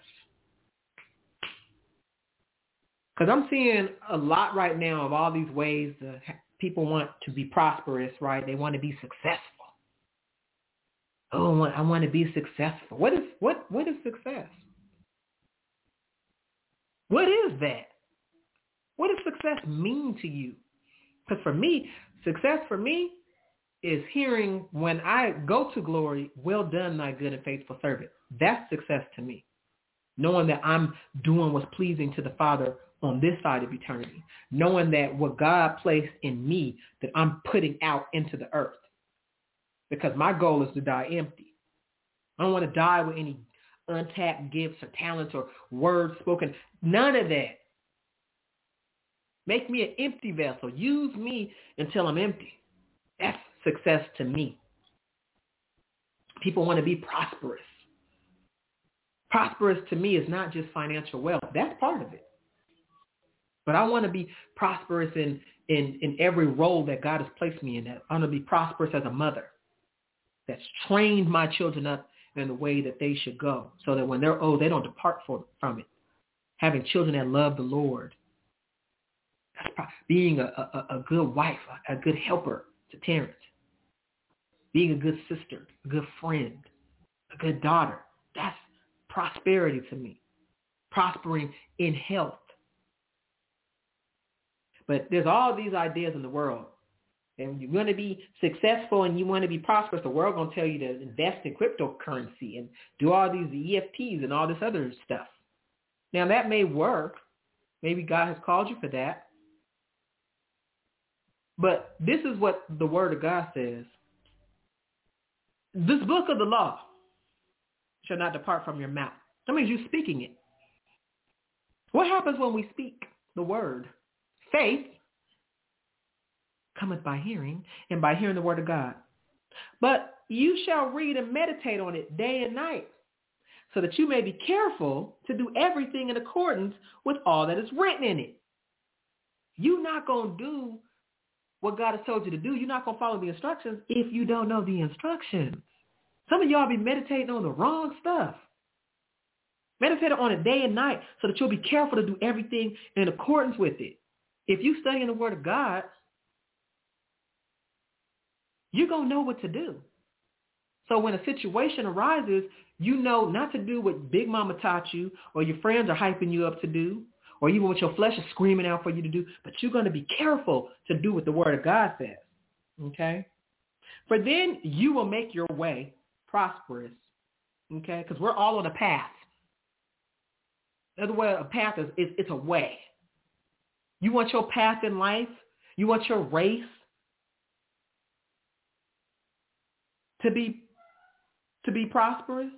Speaker 1: Because I'm seeing a lot right now of all these ways that people want to be prosperous, right? They want to be successful. Oh, I want to be successful. What is what? What is success? What is that? What does success mean to you? Because for me, success for me is hearing when I go to glory, well done, thy good and faithful servant. That's success to me. Knowing that I'm doing what's pleasing to the Father on this side of eternity. Knowing that what God placed in me, that I'm putting out into the earth. Because my goal is to die empty. I don't want to die with any untapped gifts or talents or words spoken. None of that. Make me an empty vessel. Use me until I'm empty. That's success to me. People want to be prosperous. Prosperous to me is not just financial wealth. That's part of it. But I want to be prosperous in, in, in every role that God has placed me in. I want to be prosperous as a mother that's trained my children up in the way that they should go, so that when they're old, they don't depart for, from it. Having children that love the Lord. That's pro- being a, a, a good wife, a, a good helper to Terrence. Being a good sister, a good friend, a good daughter. That's prosperity to me. Prospering in health. But there's all these ideas in the world. And you're going to be successful and you want to be prosperous, the world going to tell you to invest in cryptocurrency and do all these E F Ts and all this other stuff. Now, that may work. Maybe God has called you for that. But this is what the Word of God says. This book of the law shall not depart from your mouth. That means you're speaking it. What happens when we speak the Word? Faith cometh by hearing, and by hearing the word of God. But you shall read and meditate on it day and night, so that you may be careful to do everything in accordance with all that is written in it. You're not going to do what God has told you to do. You're not going to follow the instructions if you don't know the instructions. Some of y'all be meditating on the wrong stuff. Meditate on it day and night so that you'll be careful to do everything in accordance with it. If you study in the Word of God, you're going to know what to do. So when a situation arises, you know not to do what Big Mama taught you or your friends are hyping you up to do or even what your flesh is screaming out for you to do, but you're going to be careful to do what the Word of God says, okay? For then you will make your way prosperous, okay? Because we're all on a path. Another way, a path is, is it's a way. You want your path in life? You want your race to be to be prosperous?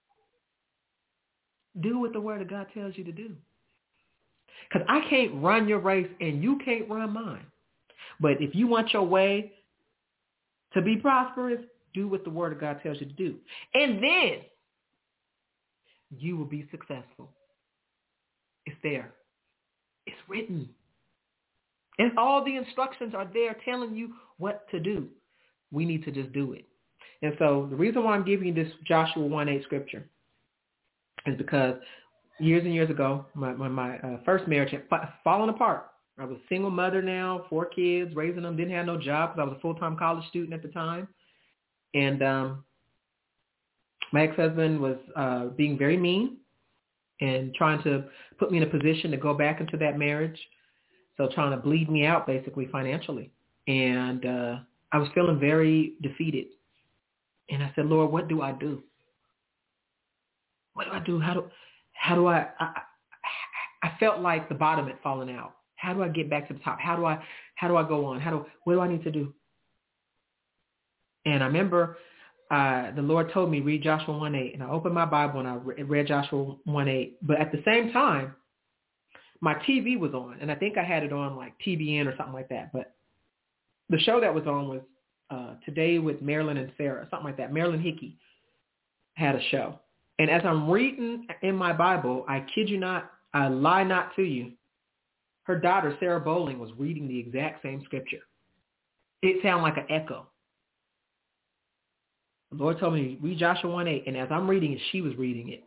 Speaker 1: Do what the Word of God tells you to do. Because I can't run your race and you can't run mine. But if you want your way to be prosperous, do what the Word of God tells you to do. And then you will be successful. It's there. It's written. And all the instructions are there telling you what to do. We need to just do it. And so the reason why I'm giving you this Joshua one eight scripture is because years and years ago, my, my, my uh, first marriage had fa- fallen apart. I was a single mother now, four kids, raising them, didn't have no job because I was a full-time college student at the time. And um, my ex-husband was uh, being very mean and trying to put me in a position to go back into that marriage. So trying to bleed me out basically financially. And uh, I was feeling very defeated. And I said, Lord, what do I do? What do I do? How do, how do I, I, I felt like the bottom had fallen out. How do I get back to the top? How do I, how do I go on? How do, what do I need to do? And I remember uh, the Lord told me, read Joshua one eight. And I opened my Bible and I read Joshua one eight. But at the same time, my T V was on. And I think I had it on like T B N or something like that. But the show that was on was uh, Today with Marilyn and Sarah, something like that. Marilyn Hickey had a show. And as I'm reading in my Bible, I kid you not, I lie not to you, her daughter, Sarah Bowling, was reading the exact same scripture. It sounded like an echo. The Lord told me, read Joshua one eight, and as I'm reading it, she was reading it.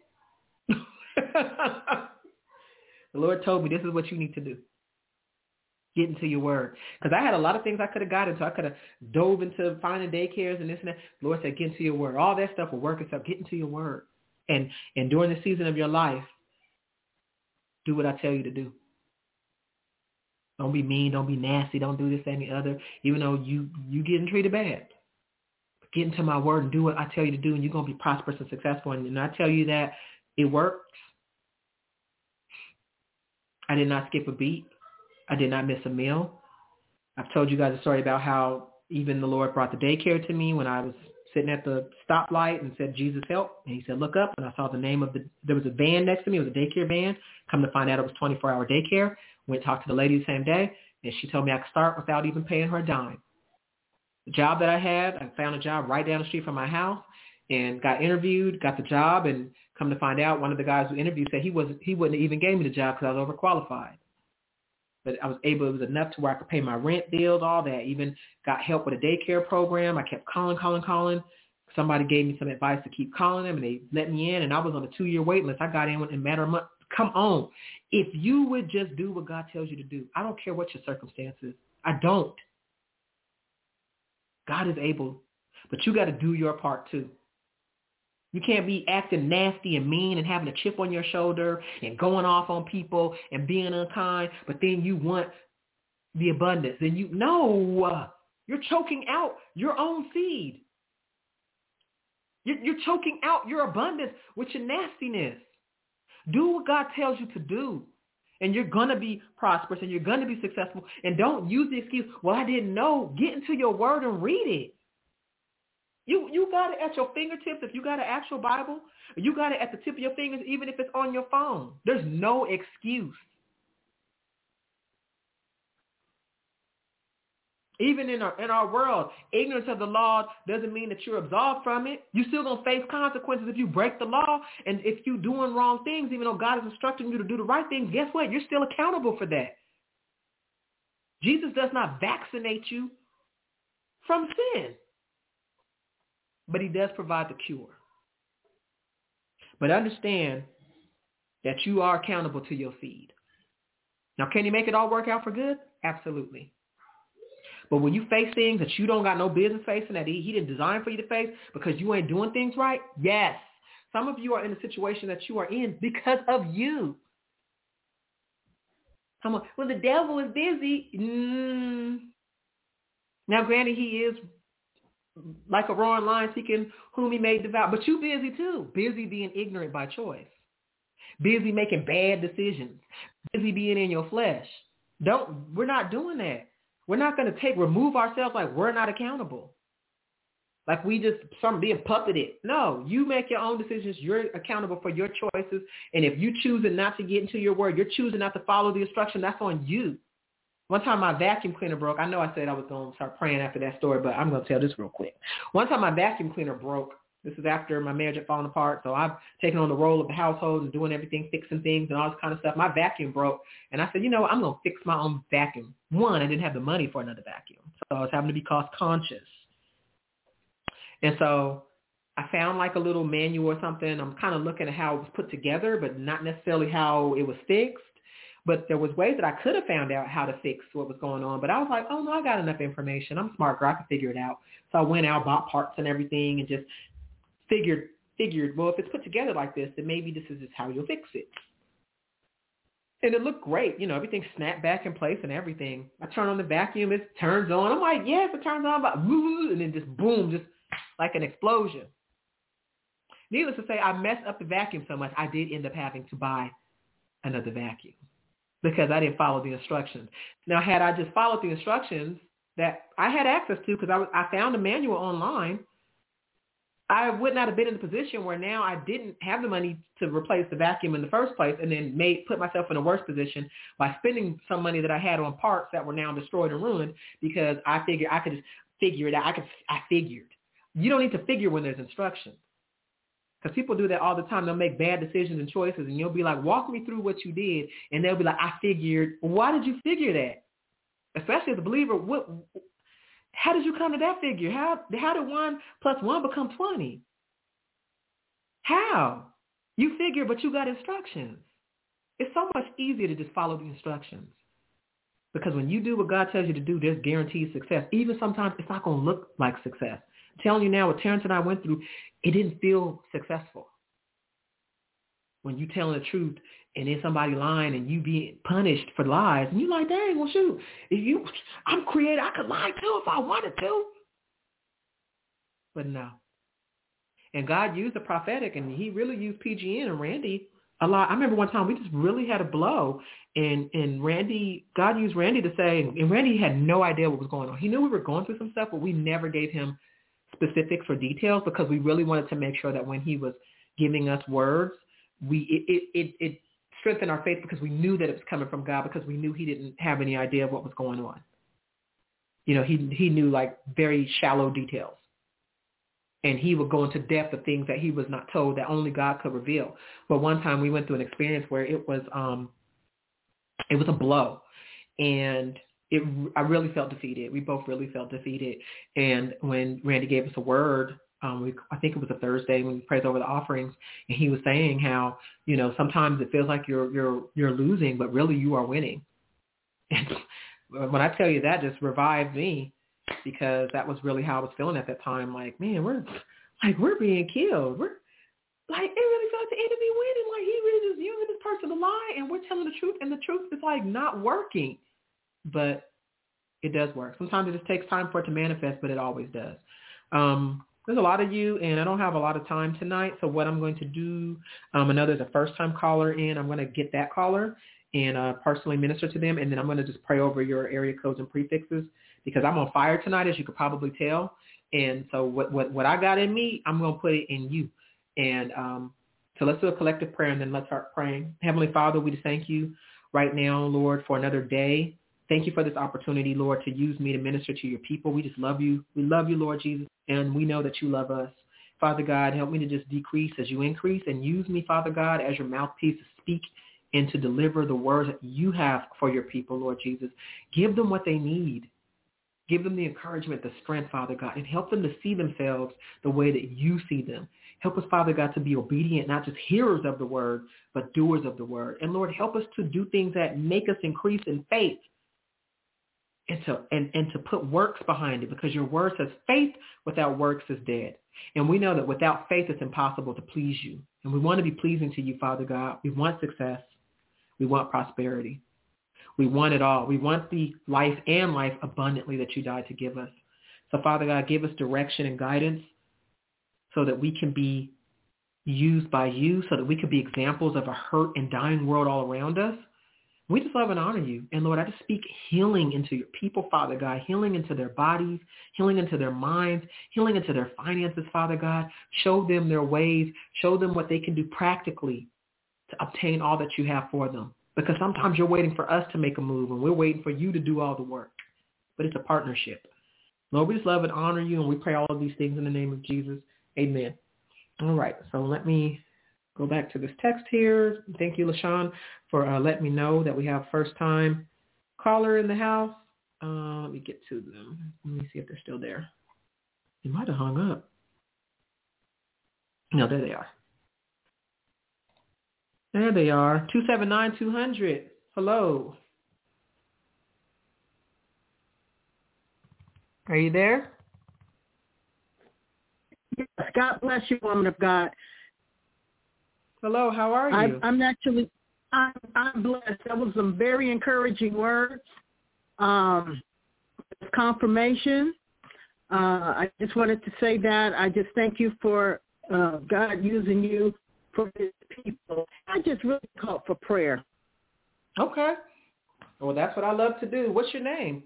Speaker 1: The Lord told me, this is what you need to do. Get into your word. Because I had a lot of things I could have got into. I could have dove into finding daycares and this and that. The Lord said, get into your word. All that stuff will work itself. Get into your word. And, and during the season of your life, do what I tell you to do. Don't be mean. Don't be nasty. Don't do this, that, and the other, even though you, you getting treated bad. Get into my word and do what I tell you to do, and you're going to be prosperous and successful. And, and I tell you that it works. I did not skip a beat. I did not miss a meal. I've told you guys a story about how even the Lord brought the daycare to me when I was sitting at the stoplight and said, Jesus, help. And he said, look up. And I saw the name of the, there was a van next to me. It was a daycare van. Come to find out it was twenty-four hour daycare. Went and talked to the lady the same day. And she told me I could start without even paying her a dime. The job that I had, I found a job right down the street from my house and got interviewed, got the job. And come to find out, one of the guys who interviewed said he wasn't, he wouldn't even gave me the job because I was overqualified. But I was able, it was enough to where I could pay my rent bills, all that. Even got help with a daycare program. I kept calling, calling, calling. Somebody gave me some advice to keep calling them, and they let me in, and I was on a two-year wait list. I got in in a matter of months. Come on. If you would just do what God tells you to do, I don't care what your circumstances. I don't. God is able, but you got to do your part too. You can't be acting nasty and mean and having a chip on your shoulder and going off on people and being unkind, but then you want the abundance. Then you, no, you're choking out your own seed. You're, you're choking out your abundance with your nastiness. Do what God tells you to do, and you're going to be prosperous and you're going to be successful. And don't use the excuse, well, I didn't know. Get into your word and read it. You you got it at your fingertips. If you got an actual Bible, you got it at the tip of your fingers, even if it's on your phone. There's no excuse. Even in our in our world, ignorance of the law doesn't mean that you're absolved from it. You're still going to face consequences if you break the law. And if you're doing wrong things, even though God is instructing you to do the right things, guess what? You're still accountable for that. Jesus does not vaccinate you from sin, but he does provide the cure. But understand, that you are accountable to your seed. Now, can you make it all work out for good? Absolutely. But when you face things that you don't got no business facing, that he, he didn't design for you to face because you ain't doing things right, yes. Some of you are in the situation that you are in because of you. Come on. Well, the devil is busy. Mm. Now, granted, he is like a roaring lion seeking whom he may devour. But you busy too. Busy being ignorant by choice. Busy making bad decisions. Busy being in your flesh. Don't, we're not doing that. We're not going to take, remove ourselves like we're not accountable. Like we just, some being puppeted. No, you make your own decisions. You're accountable for your choices. And if you choosing not to get into your word, you're choosing not to follow the instruction, that's on you. One time my vacuum cleaner broke. I know I said I was going to start praying after that story, but I'm going to tell this real quick. One time my vacuum cleaner broke. This is after my marriage had fallen apart. So I've taken on the role of the household and doing everything, fixing things and all this kind of stuff. My vacuum broke. And I said, you know what? I'm going to fix my own vacuum. One, I didn't have the money for another vacuum. So I was having to be cost conscious. And so I found like a little manual or something. I'm kind of looking at how it was put together, but not necessarily how it was fixed. But there was ways that I could have found out how to fix what was going on. But I was like, oh, no, I got enough information. I'm a smart girl. I can figure it out. So I went out, bought parts and everything, and just figured, figured, well, if it's put together like this, then maybe this is just how you'll fix it. And it looked great. You know, everything snapped back in place and everything. I turn on the vacuum. It turns on. I'm like, yes, it turns on. But woo, and then just boom, just like an explosion. Needless to say, I messed up the vacuum so much, I did end up having to buy another vacuum because I didn't follow the instructions. Now, had I just followed the instructions that I had access to, because I, was, I found a manual online, I would not have been in the position where now I didn't have the money to replace the vacuum in the first place and then made put myself in a worse position by spending some money that I had on parts that were now destroyed and ruined because I figured I could just figure it out. I could, I figured. You don't need to figure when there's instructions. Because people do that all the time. They'll make bad decisions and choices, and you'll be like, walk me through what you did. And they'll be like, I figured. Why did you figure that? Especially as a believer, what, how did you come to that figure? How, how did one plus one become twenty? How? You figure, but you got instructions. It's so much easier to just follow the instructions. Because when you do what God tells you to do, there's guaranteed success. Even sometimes it's not going to look like success. I'm telling you now, what Terrence and I went through, it didn't feel successful. When you telling the truth and then somebody lying and you being punished for lies, and you're like, dang, well, shoot, if you, I'm creative, I could lie too if I wanted to. But no. And God used the prophetic, and he really used P G N and Randy a lot. I remember one time we just really had a blow, and, and Randy, God used Randy to say, and Randy had no idea what was going on. He knew we were going through some stuff, but we never gave him specifics or details because we really wanted to make sure that when he was giving us words, we it, it, it strengthened our faith because we knew that it was coming from God because we knew he didn't have any idea of what was going on. You know, he he knew like very shallow details. And he would go into depth of things that he was not told that only God could reveal. But one time we went through an experience where it was um it was a blow. And it I really felt defeated. We both really felt defeated. And when Randy gave us a word, um, we, I think it was a Thursday when we prayed over the offerings, and he was saying how, you know, sometimes it feels like you're you're you're losing, but really you are winning. And when I tell you that, just revived me because that was really how I was feeling at that time. Like, man, we're like we're being killed. We're like it really felt like the enemy winning. Like he really just using this person to lie, and we're telling the truth, and the truth is like not working. But it does work. Sometimes it just takes time for it to manifest, but it always does. Um, there's a lot of you, and I don't have a lot of time tonight. So what I'm going to do, um, I know there's a first-time caller in. I'm going to get that caller and uh, personally minister to them, and then I'm going to just pray over your area codes and prefixes because I'm on fire tonight, as you could probably tell. And so what, what, what I got in me, I'm going to put it in you. And um, so let's do a collective prayer, and then let's start praying. Heavenly Father, we just thank you right now, Lord, for another day. Thank you for this opportunity, Lord, to use me to minister to your people. We just love you. We love you, Lord Jesus, and we know that you love us. Father God, help me to just decrease as you increase, and use me, Father God, as your mouthpiece to speak and to deliver the words that you have for your people, Lord Jesus. Give them what they need. Give them the encouragement, the strength, Father God, and help them to see themselves the way that you see them. Help us, Father God, to be obedient, not just hearers of the word, but doers of the word. And Lord, help us to do things that make us increase in faith and to, and, and to put works behind it, because your word says faith without works is dead. And we know that without faith, it's impossible to please you. And we want to be pleasing to you, Father God. We want success. We want prosperity. We want it all. We want the life and life abundantly that you died to give us. So, Father God, give us direction and guidance so that we can be used by you, so that we could be examples of a hurt and dying world all around us. We just love and honor you. And Lord, I just speak healing into your people, Father God, healing into their bodies, healing into their minds, healing into their finances, Father God. Show them their ways. Show them what they can do practically to obtain all that you have for them. Because sometimes you're waiting for us to make a move and we're waiting for you to do all the work. But it's a partnership. Lord, we just love and honor you, and we pray all of these things in the name of Jesus. Amen. All right. So let me go back to this text here. Thank you, LaShawn, for uh, letting me know that we have first-time caller in the house. Uh, let me get to them. Let me see if they're still there. They might have hung up. No, there they are. There they are. two seven nine, two hundred. Hello. Are you there?
Speaker 2: Yes, God bless you, woman of God.
Speaker 1: Hello, how are you?
Speaker 2: I'm, I'm actually, I'm, I'm blessed. That was some very encouraging words. Um, confirmation. Uh, I just wanted to say that. I just thank you for uh, God using you for his people. I just really called for prayer.
Speaker 1: Okay. Well, that's what I love to do. What's your name?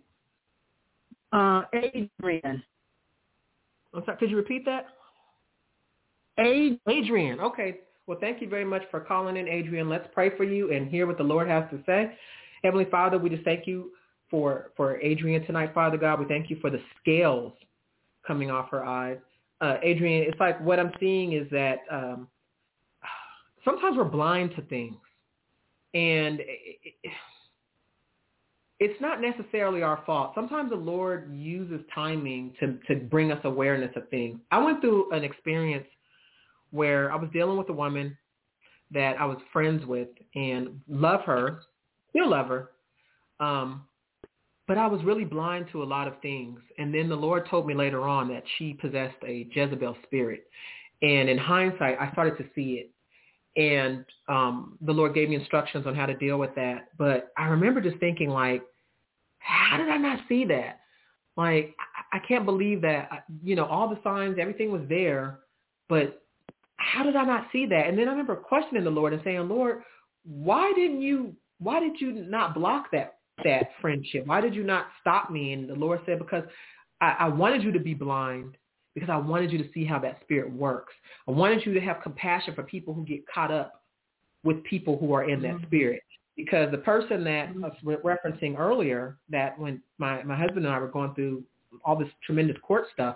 Speaker 2: Uh, Adrian.
Speaker 1: I'm sorry, could you repeat that?
Speaker 2: Ad-
Speaker 1: Adrian. Okay. Well, thank you very much for calling in, Adrian. Let's pray for you and hear what the Lord has to say. Heavenly Father, we just thank you for, for Adrian tonight, Father God. We thank you for the scales coming off her eyes. Uh, Adrian, it's like what I'm seeing is that um, sometimes we're blind to things. And it, it, it's not necessarily our fault. Sometimes the Lord uses timing to, to bring us awareness of things. I went through an experience where I was dealing with a woman that I was friends with and love her, still love her, um, but I was really blind to a lot of things. And then the Lord told me later on that she possessed a Jezebel spirit. And in hindsight, I started to see it. And um, the Lord gave me instructions on how to deal with that. But I remember just thinking, like, how did I not see that? Like, I, I can't believe that, you know, all the signs, everything was there, but how did I not see that? And then I remember questioning the Lord and saying, Lord, why didn't you, why did you not block that, that friendship? Why did you not stop me? And the Lord said, because I, I wanted you to be blind, because I wanted you to see how that spirit works. I wanted you to have compassion for people who get caught up with people who are in that spirit. Because the person that I was referencing earlier, that when my, my husband and I were going through all this tremendous court stuff,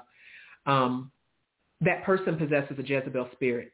Speaker 1: um, that person possesses a Jezebel spirit.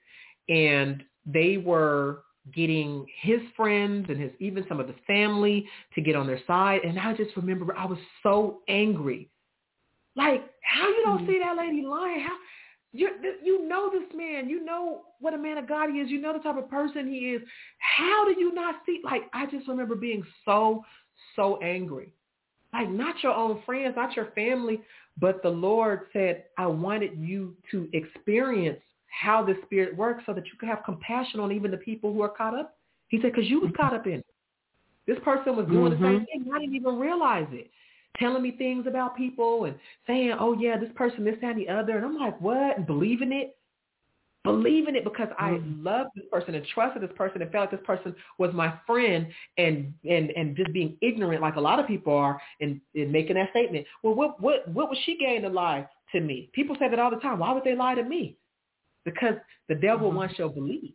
Speaker 1: And they were getting his friends and his even some of his family to get on their side. And I just remember I was so angry. Like, how you don't see that lady lying? How you you know this man, you know what a man of God he is, you know the type of person he is. How do you not see? Like, I just remember being so, so angry. Like, not your own friends, not your family, but the Lord said, I wanted you to experience how the spirit works so that you could have compassion on even the people who are caught up. He said, because you was caught up in it. This person was doing mm-hmm. the same thing. I didn't even realize it. Telling me things about people and saying, oh, yeah, this person, this, that, and the other. And I'm like, what? And believing it? Believing it because I mm-hmm. loved this person and trusted this person and felt like this person was my friend, and and, and just being ignorant like a lot of people are and, and making that statement. Well, what, what, what was she going to lie to me? People say that all the time. Why would they lie to me? Because the devil mm-hmm. wants your belief.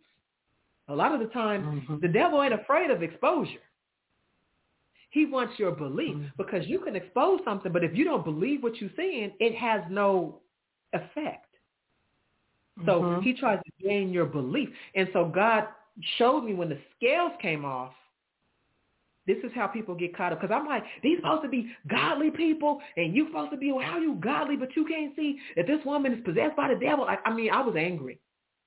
Speaker 1: A lot of the time, mm-hmm. the devil ain't afraid of exposure. He wants your belief mm-hmm. because you can expose something, but if you don't believe what you're seeing, it has no effect. So mm-hmm. he tries to gain your belief. And so God showed me when the scales came off, this is how people get caught up. Because I'm like, these supposed to be godly people, and you supposed to be, well, how are you godly, but you can't see that this woman is possessed by the devil? Like, I mean, I was angry.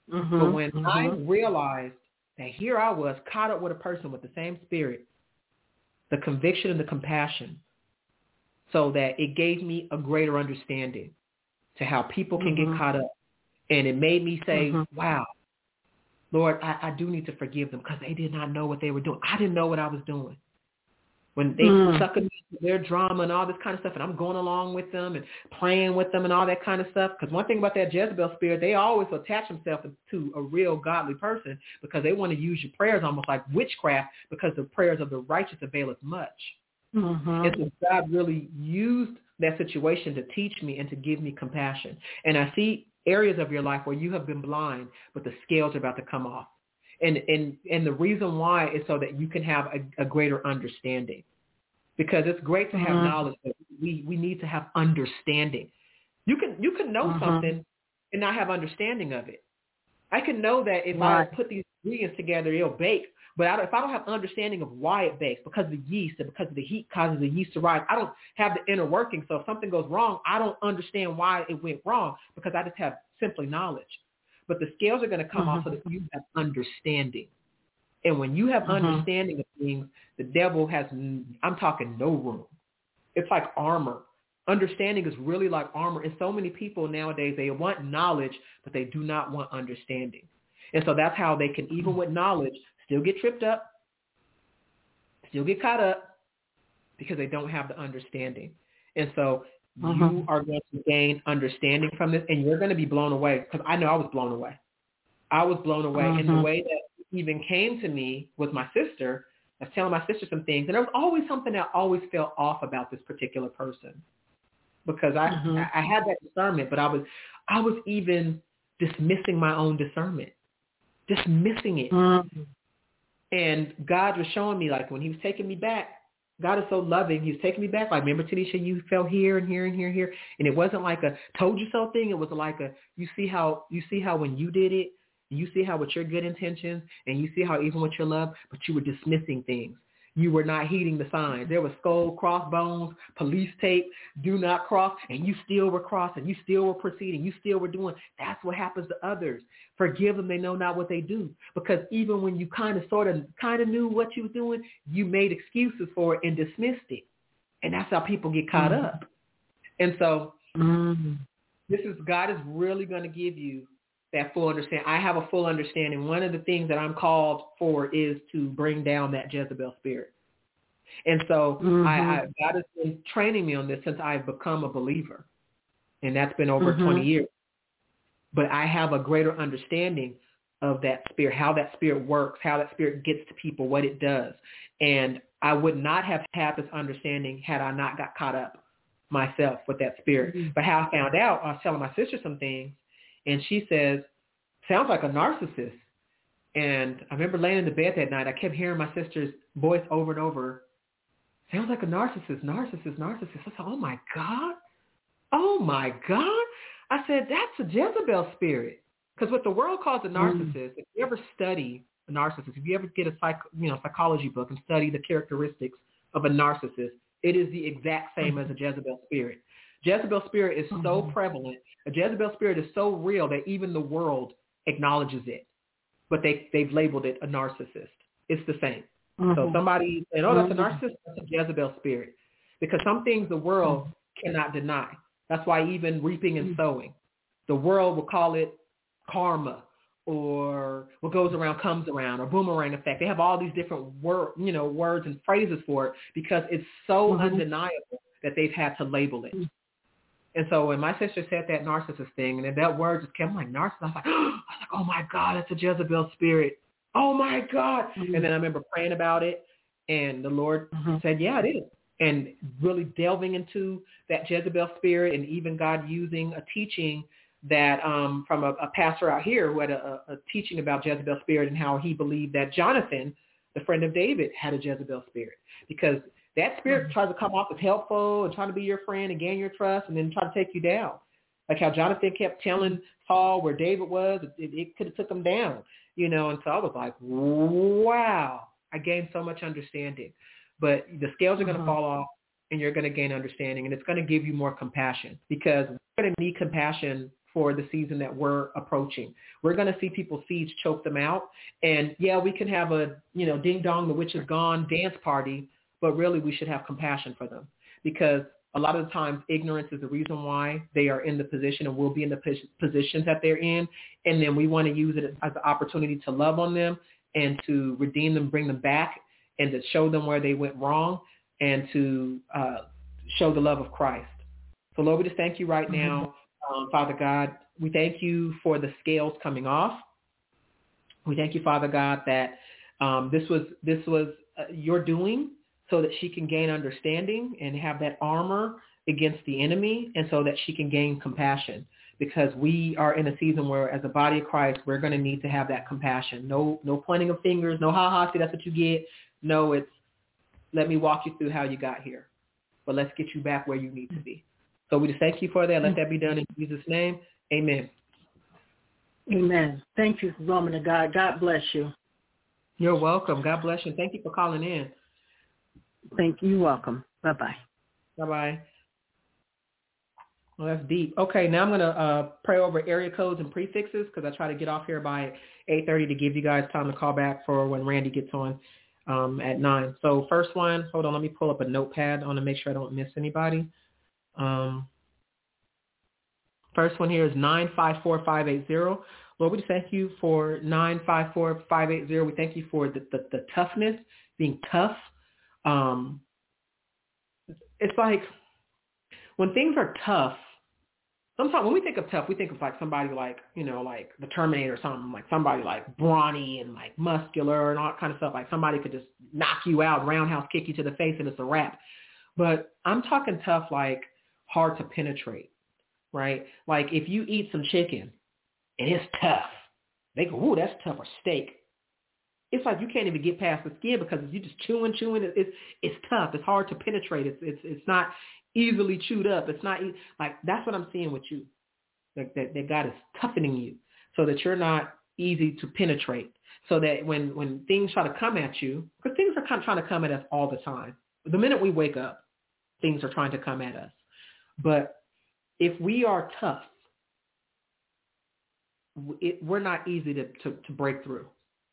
Speaker 2: Mm-hmm.
Speaker 1: But when
Speaker 2: mm-hmm.
Speaker 1: I realized that here I was caught up with a person with the same spirit, the conviction and the compassion, so that it gave me a greater understanding to how people can
Speaker 2: mm-hmm.
Speaker 1: get caught up. And it made me say,
Speaker 2: mm-hmm.
Speaker 1: wow, Lord, I, I do need to forgive them because they did not know what they were doing. I didn't know what I was doing. When they
Speaker 2: mm.
Speaker 1: suck into their drama and all this kind of stuff, and I'm going along with them and playing with them and all that kind of stuff. Because one thing about that Jezebel spirit, they always attach themselves to a real godly person because they want to use your prayers almost like witchcraft, because the prayers of the righteous availeth much.
Speaker 2: Mm-hmm.
Speaker 1: And so God really used that situation to teach me and to give me compassion. And I see areas of your life where you have been blind, but the scales are about to come off. And and and the reason why is so that you can have a, a greater understanding. Because it's great to have mm-hmm. knowledge, but we, we need to have understanding. You can you can know mm-hmm. something and not have understanding of it. I can know that if right. I put these ingredients together, it'll bake. But I if I don't have understanding of why it bakes, because of the yeast and because of the heat causes the yeast to rise, I don't have the inner working. So if something goes wrong, I don't understand why it went wrong because I just have simply knowledge. But the scales are going to come mm-hmm. off so that you have understanding. And when you have mm-hmm. understanding of things, the devil has, I'm talking no room. It's like armor. Understanding is really like armor. And so many people nowadays, they want knowledge, but they do not want understanding. And so that's how they can, even with knowledge, still get tripped up, still get caught up because they don't have the understanding. And so mm-hmm. you are going to gain understanding from this, and you're going to be blown away, because I know I was blown away. I was blown away. Mm-hmm. And the way that it even came to me was my sister. I was telling my sister some things, and there was always something that always felt off about this particular person, because I, mm-hmm. I, I had that discernment, but I was I was even dismissing my own discernment, dismissing it. Mm-hmm. And God was showing me, like, when he was taking me back, God is so loving. He was taking me back. Like, remember, Tanisha, you fell here and here and here and here. And it wasn't like a told you so thing. It was like a, you see how, you see how when you did it, you see how with your good intentions, and you see how even with your love, but you were dismissing things. You were not heeding the signs. There was skull, crossbones, police tape, do not cross, and you still were crossing. You still were proceeding. You still were doing. That's what happens to others. Forgive them. They know not what they do. Because even when you kind of sort of kind of knew what you were doing, you made excuses for it and dismissed it. And that's how people get caught mm-hmm. up. And so mm-hmm. this is, God is really going to give you that full understanding. I have a full understanding. One of the things that I'm called for is to bring down that Jezebel spirit. And so mm-hmm. I, I, God has been training me on this since I've become a believer. And that's been over mm-hmm. twenty years. But I have a greater understanding of that spirit, how that spirit works, how that spirit gets to people, what it does. And I would not have had this understanding had I not got caught up myself with that spirit. Mm-hmm. But how I found out, I was telling my sister some things, and she says, sounds like a narcissist. And I remember laying in the bed that night, I kept hearing my sister's voice over and over. Sounds like a narcissist, narcissist, narcissist. I said, oh, my God. Oh, my God. I said, that's a Jezebel spirit. Because what the world calls a narcissist, mm. if you ever study a narcissist, if you ever get a psych, you know, psychology book and study the characteristics of a narcissist, it is the exact same mm. as a Jezebel spirit. Jezebel spirit is so mm-hmm. prevalent. A Jezebel spirit is so real that even the world acknowledges it. But they, they've labeled it a narcissist. It's the same. Mm-hmm. So somebody saying, oh, that's a narcissist, that's a Jezebel spirit. Because some things the world mm-hmm. cannot deny. That's why even reaping and sowing, the world will call it karma, or what goes around comes around, or boomerang effect. They have all these different word, you know, words and phrases for it because it's so mm-hmm. undeniable that they've had to label it. And so when my sister said that narcissist thing, and then that word just came, I'm like, narcissist. I was like, oh, I was like, oh my God, it's a Jezebel spirit. Oh my God. Mm-hmm. And then I remember praying about it, and the Lord mm-hmm. said, yeah, it is. And really delving into that Jezebel spirit, and even God using a teaching that um, from a, a pastor out here who had a, a teaching about Jezebel spirit, and how he believed that Jonathan, the friend of David, had a Jezebel spirit, because that spirit tries to come off as helpful and trying to be your friend and gain your trust, and then try to take you down. Like how Jonathan kept telling Saul where David was, it, it could have took him down, you know. And so I was like, wow, I gained so much understanding. But the scales are going to uh-huh. fall off, and you're going to gain understanding, and it's going to give you more compassion, because we're going to need compassion for the season that we're approaching. We're going to see people's seeds choke them out. And yeah, we can have a, you know, ding dong, the witch is gone dance party, but really we should have compassion for them, because a lot of the times ignorance is the reason why they are in the position and will be in the positions that they're in. And then we want to use it as an opportunity to love on them and to redeem them, bring them back, and to show them where they went wrong, and to uh, show the love of Christ. So Lord, we just thank you right now, um, Father God. We thank you for the scales coming off. We thank you, Father God, that um, this was this was uh, your doing, so that she can gain understanding and have that armor against the enemy, and so that she can gain compassion, because we are in a season where, as a body of Christ, we're going to need to have that compassion. No, no pointing of fingers, no ha-ha, see, that's what you get. No, it's let me walk you through how you got here, but let's get you back where you need to be. So we just thank you for that. Let that be done in Jesus' name. Amen.
Speaker 2: Amen. Thank you, woman of God. God bless you.
Speaker 1: You're welcome. God bless you. Thank you for calling in.
Speaker 2: Thank you. You're welcome. Bye-bye.
Speaker 1: Bye-bye. Well, that's deep. Okay, now I'm going to uh, pray over area codes and prefixes, because I try to get off here by eight thirty to give you guys time to call back for when Randy gets on um, at nine. So first one, hold on, let me pull up a notepad. I want to make sure I don't miss anybody. Um, first one here is nine five four five eight zero. Lord, we thank you for nine five four five eight zero. We thank you for the, the, the toughness, being tough. Um, it's like when things are tough, sometimes when we think of tough, we think of like somebody like, you know, like the Terminator or something, like somebody like brawny and like muscular and all that kind of stuff. Like somebody could just knock you out, roundhouse kick you to the face, and it's a wrap. But I'm talking tough, like hard to penetrate, right? Like if you eat some chicken and it's tough, they go, ooh, that's tough, or steak. It's like you can't even get past the skin because you're just chewing, chewing. It's it's tough. It's hard to penetrate. It's it's it's not easily chewed up. It's not e- like that's what I'm seeing with you. That, that that God is toughening you so that you're not easy to penetrate. So that when when things try to come at you, because things are kind of trying to come at us all the time. The minute we wake up, things are trying to come at us. But if we are tough, it, we're not easy to, to, to break through.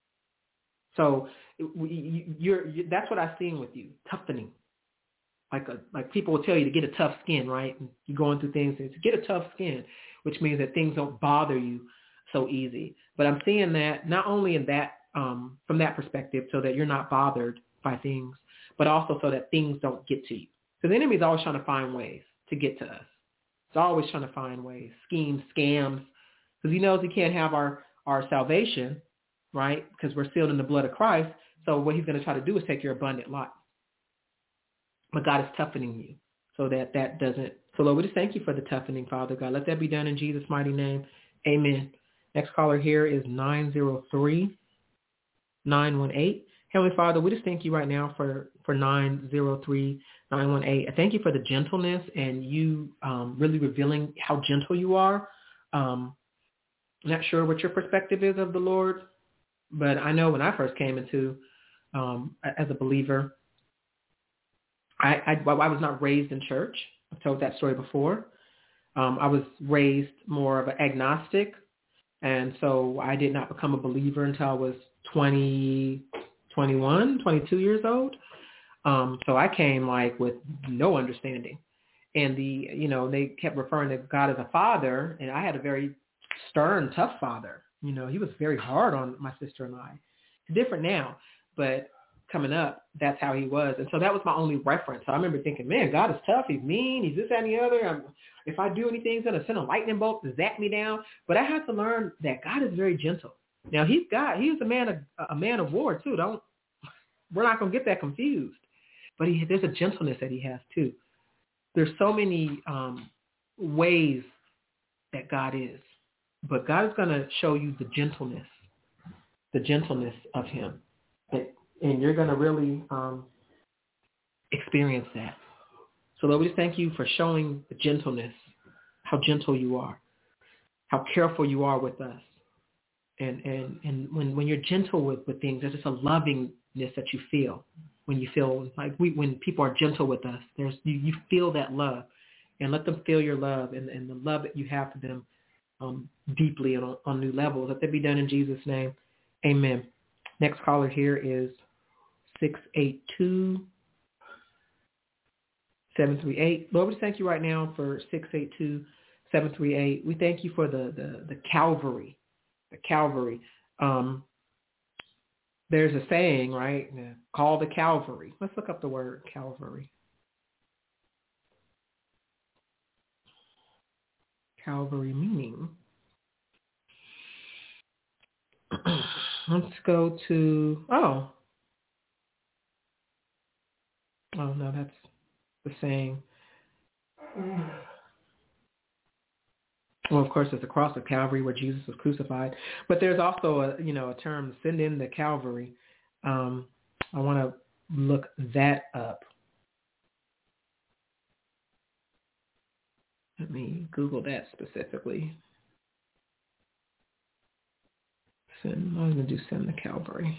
Speaker 1: So you're, you're, that's what I've seen with you, toughening. Like a, like people will tell you to get a tough skin, right? And you're going through things to get a tough skin, which means that things don't bother you so easy. But I'm seeing that not only in that um, from that perspective, so that you're not bothered by things, but also so that things don't get to you. So the enemy is always trying to find ways to get to us. It's always trying to find ways, schemes, scams, because he knows he can't have our, our salvation, right? Because we're sealed in the blood of Christ. So what he's going to try to do is take your abundant life. But God is toughening you so that that doesn't. So Lord, we just thank you for the toughening, Father God. Let that be done in Jesus' mighty name. Amen. Next caller here is nine zero three, nine one eight. Heavenly Father, we just thank you right now for, for nine zero three, nine one eight. I thank you for the gentleness and you um, really revealing how gentle you are. Um, I'm not sure what your perspective is of the Lord, but I know when I first came into, um, as a believer, I, I, I was not raised in church. I've told that story before. Um, I was raised more of an agnostic, and so I did not become a believer until I was twenty, twenty-one, twenty-two years old. Um, so I came like with no understanding. And the, you know, they kept referring to God as a father, and I had a very stern, tough father. You know, he was very hard on my sister and I. It's different now, but coming up, that's how he was. And so that was my only reference. So I remember thinking, man, God is tough. He's mean. He's this, that, and the other. I'm, if I do anything, he's going to send a lightning bolt to zap me down. But I had to learn that God is very gentle. Now, he's God. He's a man of, a man of war, too. Don't, we're not going to get that confused. But he, there's a gentleness that he has, too. There's so many um, ways that God is. But God is going to show you the gentleness, the gentleness of him. That, and you're going to really um, experience that. So Lord, we just thank you for showing the gentleness, how gentle you are, how careful you are with us. And and, and when, when you're gentle with, with things, there's just a lovingness that you feel. When you feel like we, when people are gentle with us, there's you, you feel that love. And let them feel your love and, and the love that you have for them um, deeply on, on new levels. Let that be done in Jesus' name. Amen. Next caller here is six eight two, seven three eight. Lord, we thank you right now for six eight two, seven three eight. We thank you for the, the, the Calvary, the Calvary. Um, there's a saying, right? Call the Calvary. Let's look up the word Calvary. Calvary meaning. Let's go to, oh. Oh, no, that's the saying. Well, of course, it's the cross of Calvary where Jesus was crucified. But there's also a, you know, a term, send in the Calvary. Um, I want to look that up. Let me Google that specifically. Send, I'm going to do send the Calvary.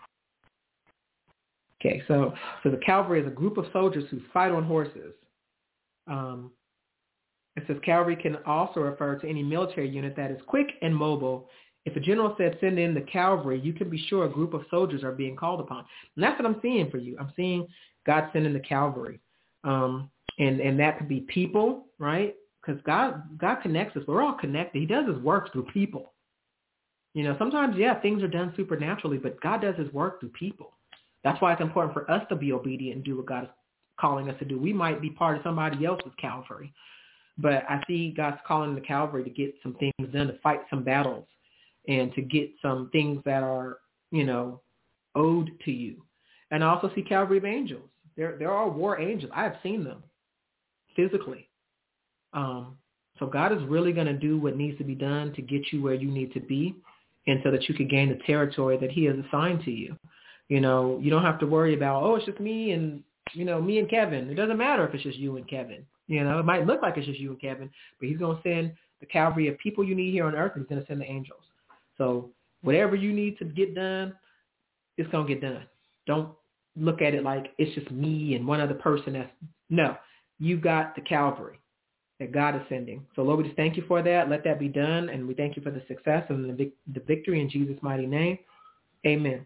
Speaker 1: Okay, so so the Calvary is a group of soldiers who fight on horses. Um, it says Calvary can also refer to any military unit that is quick and mobile. If a general said send in the Calvary, you can be sure a group of soldiers are being called upon. And that's what I'm seeing for you. I'm seeing God sending the Calvary. Um, and, and that could be people, right? Because God God connects us. We're all connected. He does his work through people. You know, sometimes, yeah, things are done supernaturally, but God does his work through people. That's why it's important for us to be obedient and do what God is calling us to do. We might be part of somebody else's Calvary, but I see God's calling the Calvary to get some things done, to fight some battles, and to get some things that are, you know, owed to you. And I also see Calvary of angels. There, there are war angels. I have seen them physically. Um, so God is really going to do what needs to be done to get you where you need to be, and so that you can gain the territory that he has assigned to you. You know, you don't have to worry about, oh, it's just me and, you know, me and Kevin. It doesn't matter if it's just you and Kevin. You know, it might look like it's just you and Kevin, but he's going to send the Calvary of people you need here on earth, and he's going to send the angels. So whatever you need to get done, it's going to get done. Don't look at it like it's just me and one other person. That's no, you got the Calvary that God is sending. So Lord, we just thank you for that. Let that be done. And we thank you for the success and the, vic- the victory in Jesus' mighty name. Amen.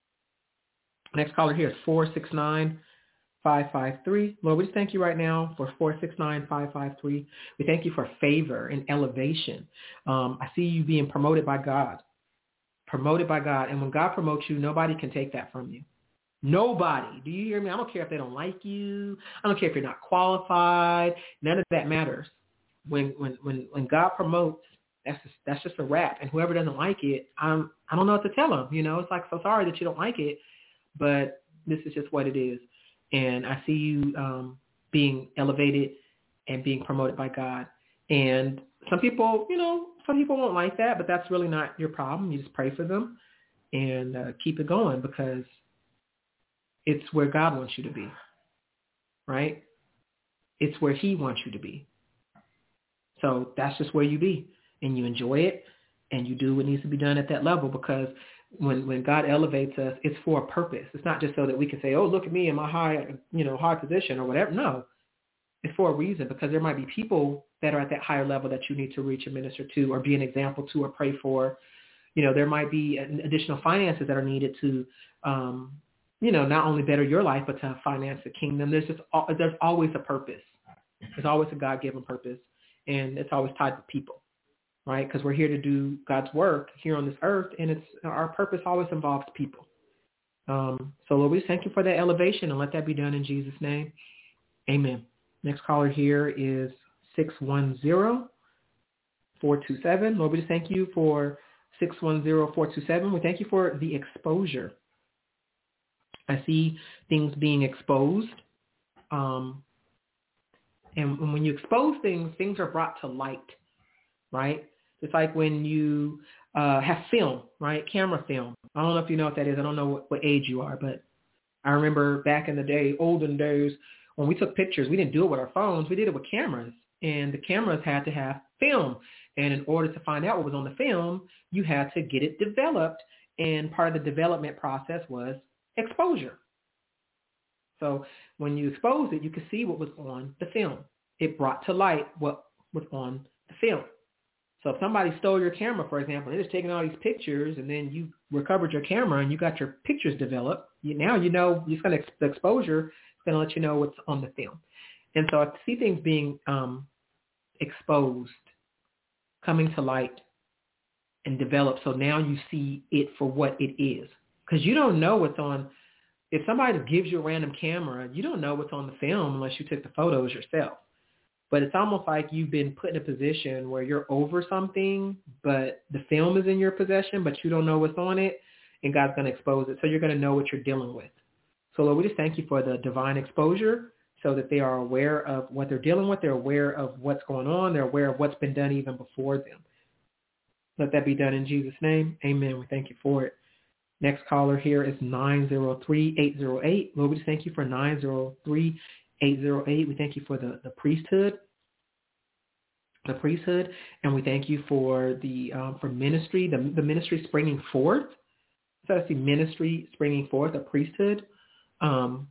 Speaker 1: Next caller here is four six nine, five five three. Lord, we just thank you right now for four six nine, five five three. We thank you for favor and elevation. Um, I see you being promoted by God, promoted by God. And when God promotes you, nobody can take that from you. Nobody. Do you hear me? I don't care if they don't like you. I don't care if you're not qualified. None of that matters. When when when, when God promotes, that's just, that's just a wrap. And whoever doesn't like it, I'm, I don't know what to tell them. You know, it's like, so sorry that you don't like it, but this is just what it is. And I see you um, being elevated and being promoted by God. And some people, you know, some people won't like that, but that's really not your problem. You just pray for them and uh, keep it going, because it's where God wants you to be, right? It's where he wants you to be. So that's just where you be, and you enjoy it, and you do what needs to be done at that level, because when when God elevates us, it's for a purpose. It's not just so that we can say, oh, look at me in my high, you know, high position or whatever. No, it's for a reason, because there might be people that are at that higher level that you need to reach and minister to, or be an example to, or pray for. You know, there might be additional finances that are needed to, um, you know, not only better your life, but to finance the kingdom. There's just, there's always a purpose. There's always a God-given purpose, and it's always tied to people, right? Because we're here to do God's work here on this earth, and it's our purpose always involves people. Um, so Lord, we thank you for that elevation, and let that be done in Jesus' name. Amen. Next caller here is six one zero, four two seven. Lord, we just thank you for six one zero, four two seven. We thank you for the exposure. I see things being exposed. Um, and when you expose things, things are brought to light, right? It's like when you uh, have film, right? Camera film. I don't know if you know what that is. I don't know what, what age you are, but I remember back in the day, olden days, when we took pictures, we didn't do it with our phones. We did it with cameras, and the cameras had to have film. And in order to find out what was on the film, you had to get it developed, and part of the development process was exposure. So when you exposed it, you could see what was on the film. It brought to light what was on the film. So if somebody stole your camera, for example, they're just taking all these pictures, and then you recovered your camera and you got your pictures developed, you, now you know you're going to the exposure is going to let you know what's on the film. And so I see things being um, exposed, coming to light, and developed. So now you see it for what it is, because you don't know what's on. If somebody gives you a random camera, you don't know what's on the film unless you took the photos yourself. But it's almost like you've been put in a position where you're over something, but the film is in your possession, but you don't know what's on it, and God's going to expose it. So you're going to know what you're dealing with. So Lord, we just thank you for the divine exposure so that they are aware of what they're dealing with. They're aware of what's going on. They're aware of what's been done even before them. Let that be done in Jesus' name. Amen. We thank you for it. Next caller here is nine zero three, eight zero eight. Lord, we just thank you for nine zero three, eight zero eight. We thank you for the, the priesthood. the priesthood, and we thank you for the um, for ministry, the, the ministry springing forth. So I see ministry springing forth, a priesthood. Um,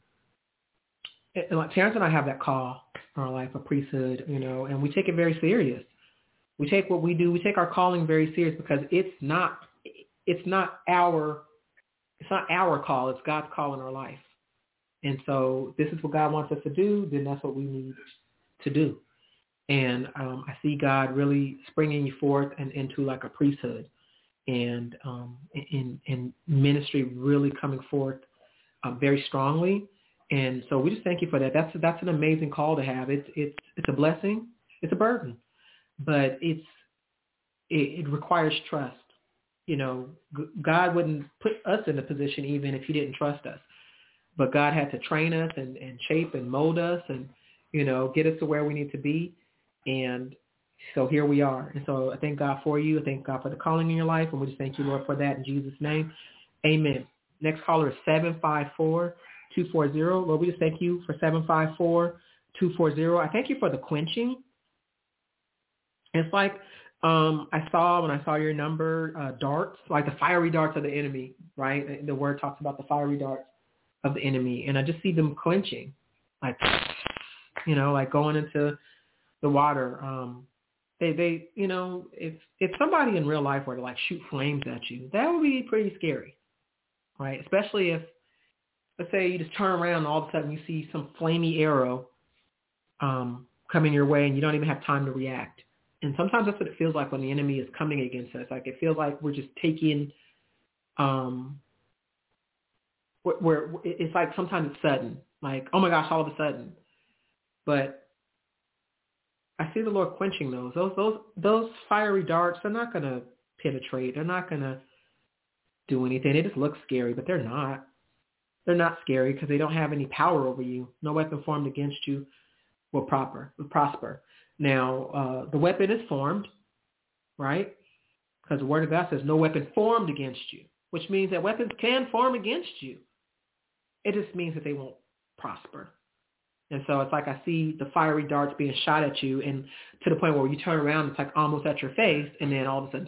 Speaker 1: and like Terrence and I have that call in our life, a priesthood, you know, and we take it very serious. We take what we do, we take our calling very serious, because it's not, it's not our, it's not our call, it's God's call in our life. And so this is what God wants us to do, then that's what we need to do. And um, I see God really springing you forth and into like a priesthood, and um, in, in ministry really coming forth um, very strongly. And so we just thank you for that. That's that's an amazing call to have. It's it's it's a blessing. It's a burden, but it's it, it requires trust. You know, God wouldn't put us in a position even if He didn't trust us. But God had to train us and, and shape and mold us and, you know, get us to where we need to be. And so here we are. And so I thank God for you. I thank God for the calling in your life. And we just thank you, Lord, for that in Jesus' name. Amen. Next caller is seven five four, two four zero. Lord, we just thank you for seven five four, two four zero. I thank you for the quenching. It's like um, I saw when I saw your number, uh, darts, like the fiery darts of the enemy, right? The word talks about the fiery darts of the enemy. And I just see them quenching, like, you know, like going into the water. Um, they, they, you know, if, if somebody in real life were to like shoot flames at you, that would be pretty scary, right? Especially if, let's say you just turn around and all of a sudden you see some flamey arrow um, coming your way and you don't even have time to react. And sometimes that's what it feels like when the enemy is coming against us. Like it feels like we're just taking, um, where, where it's like sometimes it's sudden, like, oh my gosh, all of a sudden. But I see the Lord quenching those. Those those those fiery darts, they're not going to penetrate. They're not going to do anything. They just look scary, but they're not. They're not scary because they don't have any power over you. No weapon formed against you will proper, will prosper. Now, uh, the weapon is formed, right? Because the Word of God says no weapon formed against you, which means that weapons can form against you. It just means that they won't prosper. And so it's like I see the fiery darts being shot at you, and to the point where you turn around, it's like almost at your face, and then all of a sudden,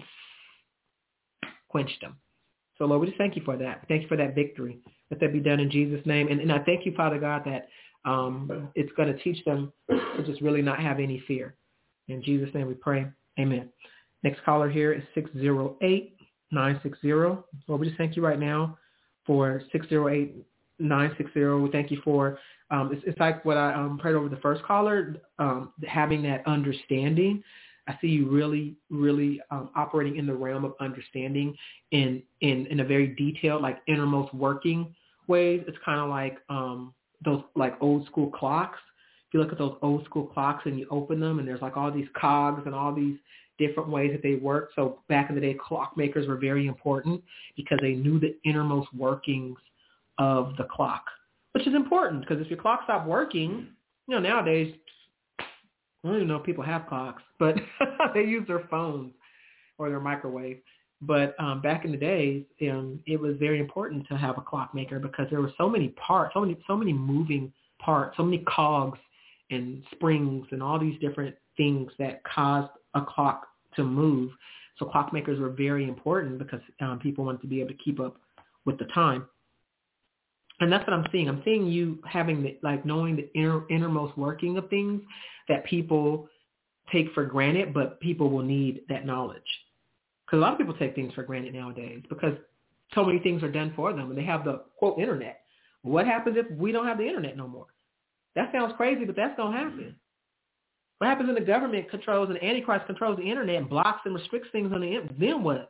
Speaker 1: quenched them. So, Lord, we just thank you for that. Thank you for that victory. Let that be done in Jesus' name. And, and I thank you, Father God, that um, it's going to teach them to just really not have any fear. In Jesus' name we pray. Amen. Next caller here is six zero eight, nine six zero. Lord, we just thank you right now for six zero eight, nine six zero. We thank you for, um, it's, it's like what I um, prayed over the first caller, um, having that understanding. I see you really, really um, operating in the realm of understanding in, in, in a very detailed, like innermost working ways. It's kind of like um, those like old school clocks. If you look at those old school clocks and you open them and there's like all these cogs and all these different ways that they work. So back in the day, clockmakers were very important because they knew the innermost workings of the clock, which is important because if your clock stopped working, you know, nowadays, I don't even know if people have clocks, but they use their phones or their microwave. But um, back in the days, um, it was very important to have a clockmaker because there were so many parts, so many, so many moving parts, so many cogs and springs and all these different things that caused a clock to move. So clockmakers were very important because um, people wanted to be able to keep up with the time. And that's what I'm seeing. I'm seeing you having the, like knowing the inner, innermost working of things that people take for granted, but people will need that knowledge. Because a lot of people take things for granted nowadays because so many things are done for them and they have the, quote, internet. What happens if we don't have the internet no more? That sounds crazy, but that's going to happen. What happens when the government controls and Antichrist controls the internet and blocks and restricts things on the internet? Then what?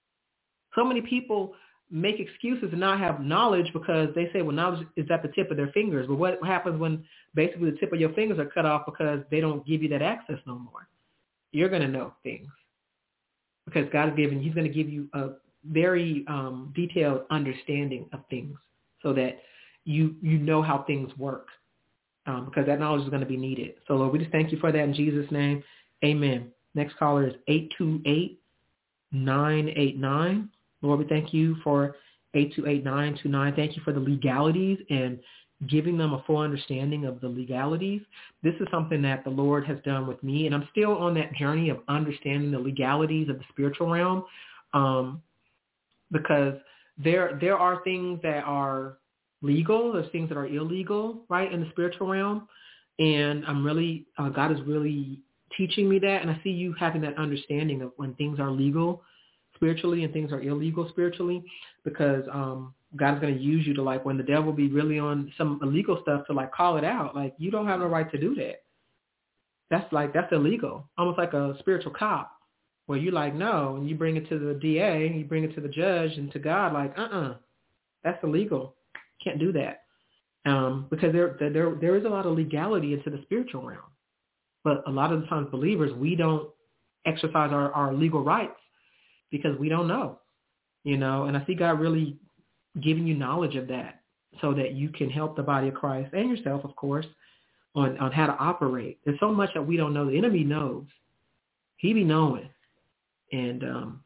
Speaker 1: So many people make excuses and not have knowledge because they say, well, knowledge is at the tip of their fingers. But what happens when basically the tip of your fingers are cut off because they don't give you that access no more? You're going to know things because God is giving, he's going to give you a very um, detailed understanding of things so that you you know how things work um, because that knowledge is going to be needed. So, Lord, we just thank you for that in Jesus' name. Amen. Next caller is eight two eight, nine eight nine. Lord, we thank you for eight two eight, nine two nine. Thank you for the legalities and giving them a full understanding of the legalities. This is something that the Lord has done with me, and I'm still on that journey of understanding the legalities of the spiritual realm um, because there there are things that are legal, there's things that are illegal, right, in the spiritual realm, and I'm really, uh, God is really teaching me that, and I see you having that understanding of when things are legal spiritually and things are illegal spiritually, because um, God is going to use you to, like, when the devil be really on some illegal stuff, to, like, call it out. Like, you don't have no right to do that. That's like, that's illegal. Almost like a spiritual cop where you like, no, and you bring it to the D A, you bring it to the judge and to God, like, uh-uh, that's illegal. Can't do that. Um, because there, there, there is a lot of legality into the spiritual realm. But a lot of the times believers, we don't exercise our, our legal rights because we don't know, you know, and I see God really giving you knowledge of that so that you can help the body of Christ and yourself, of course, on, on how to operate. There's so much that we don't know. The enemy knows. He be knowing. And um,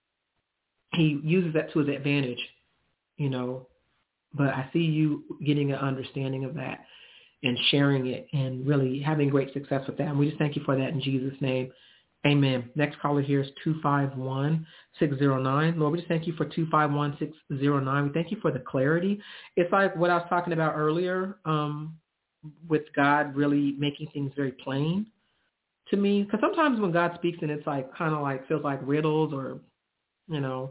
Speaker 1: he uses that to his advantage, you know, but I see you getting an understanding of that and sharing it and really having great success with that. And we just thank you for that in Jesus' name. Amen. Next caller here is two five one, six zero nine. Lord, we just thank you for two five one, six zero nine. We thank you for the clarity. It's like what I was talking about earlier um, with God really making things very plain to me. Because sometimes when God speaks and it's like kind of like feels like riddles or, you know,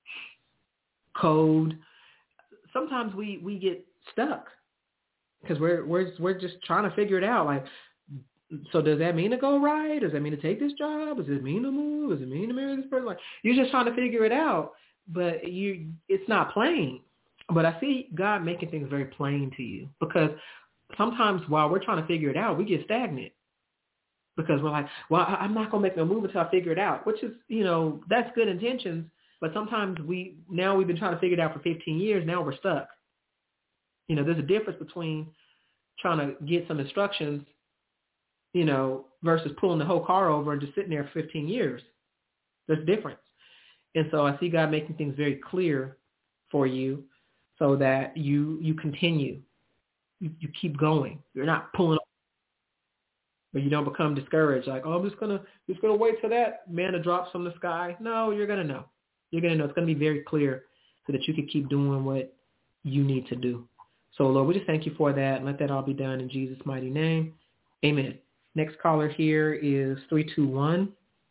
Speaker 1: code, sometimes we, we get stuck because we're, we're, we're just trying to figure it out. Like, so does that mean to go right? Does that mean to take this job? Does it mean to move? Does it mean to marry this person? Like, you're just trying to figure it out, but you, it's not plain. But I see God making things very plain to you because sometimes while we're trying to figure it out, we get stagnant because we're like, well, I'm not going to make no move until I figure it out, which is, you know, that's good intentions. But sometimes we, now we've been trying to figure it out for fifteen years. Now we're stuck. You know, there's a difference between trying to get some instructions, you know, versus pulling the whole car over and just sitting there for fifteen years. There's a difference. And so I see God making things very clear for you so that you you continue. You, you keep going. You're not pulling over, but you don't become discouraged. Like, oh, I'm just going to just gonna wait till that manna drops from the sky. No, you're going to know. You're going to know. It's going to be very clear so that you can keep doing what you need to do. So, Lord, we just thank you for that and let that all be done in Jesus' mighty name. Amen. Next caller here is three two one,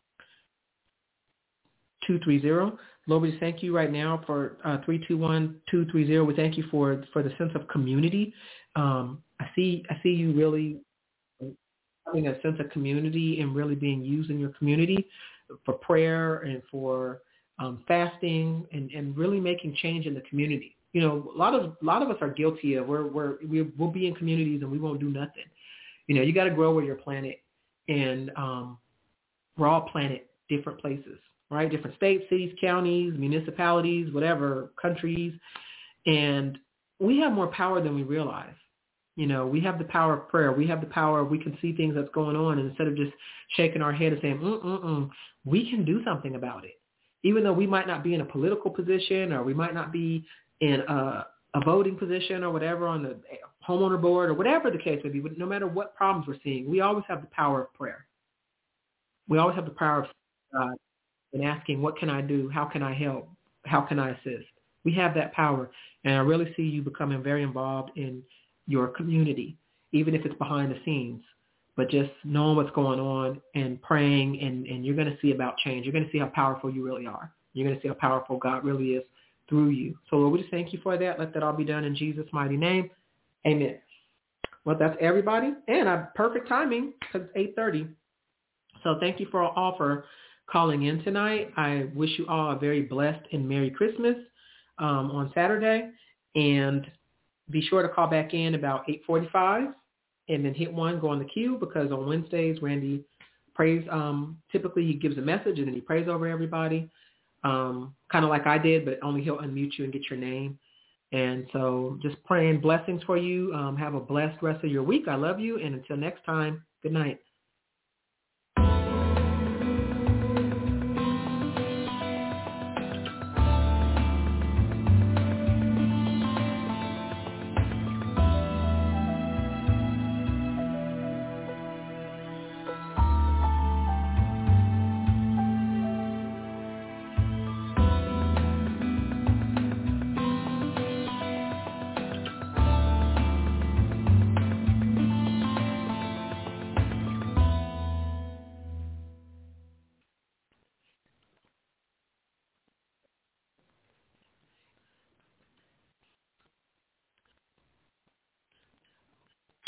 Speaker 1: two three zero. Lord, we just thank you right now for uh, three two one, two three zero. We thank you for, for the sense of community. Um, I see I see you really having a sense of community and really being used in your community for prayer and for um, fasting and, and really making change in the community. You know, a lot of a lot of us are guilty of we're we're we'll be in communities and we won't do nothing. You know, you got to grow where you're planted, and um, we're all planted different places, right? Different states, cities, counties, municipalities, whatever, countries, and we have more power than we realize. You know, we have the power of prayer. We have the power. We can see things that's going on, and instead of just shaking our head and saying, mm-mm-mm, we can do something about it. Even though we might not be in a political position or we might not be in a, a voting position or whatever on the homeowner board or whatever the case may be, but no matter what problems we're seeing, we always have the power of prayer. We always have the power of God and asking, what can I do? How can I help? How can I assist? We have that power, and I really see you becoming very involved in your community, even if it's behind the scenes. but just knowing what's going on and praying, and, and you're going to see about change. You're going to see how powerful you really are. You're going to see how powerful God really is through you. So Lord, we just thank you for that. Let that all be done in Jesus' mighty name. Amen. Well, that's everybody. And uh, perfect timing because it's eight thirty. So thank you for all for calling in tonight. I wish you all a very blessed and Merry Christmas um, on Saturday. And be sure to call back in about eight forty-five and then hit one, go on the queue, because on Wednesdays, Randy prays. Um, typically, he gives a message and then he prays over everybody, um, kind of like I did, but only he'll unmute you and get your name. And so just praying blessings for you. Um, have a blessed rest of your week. I love you. And until next time, good night.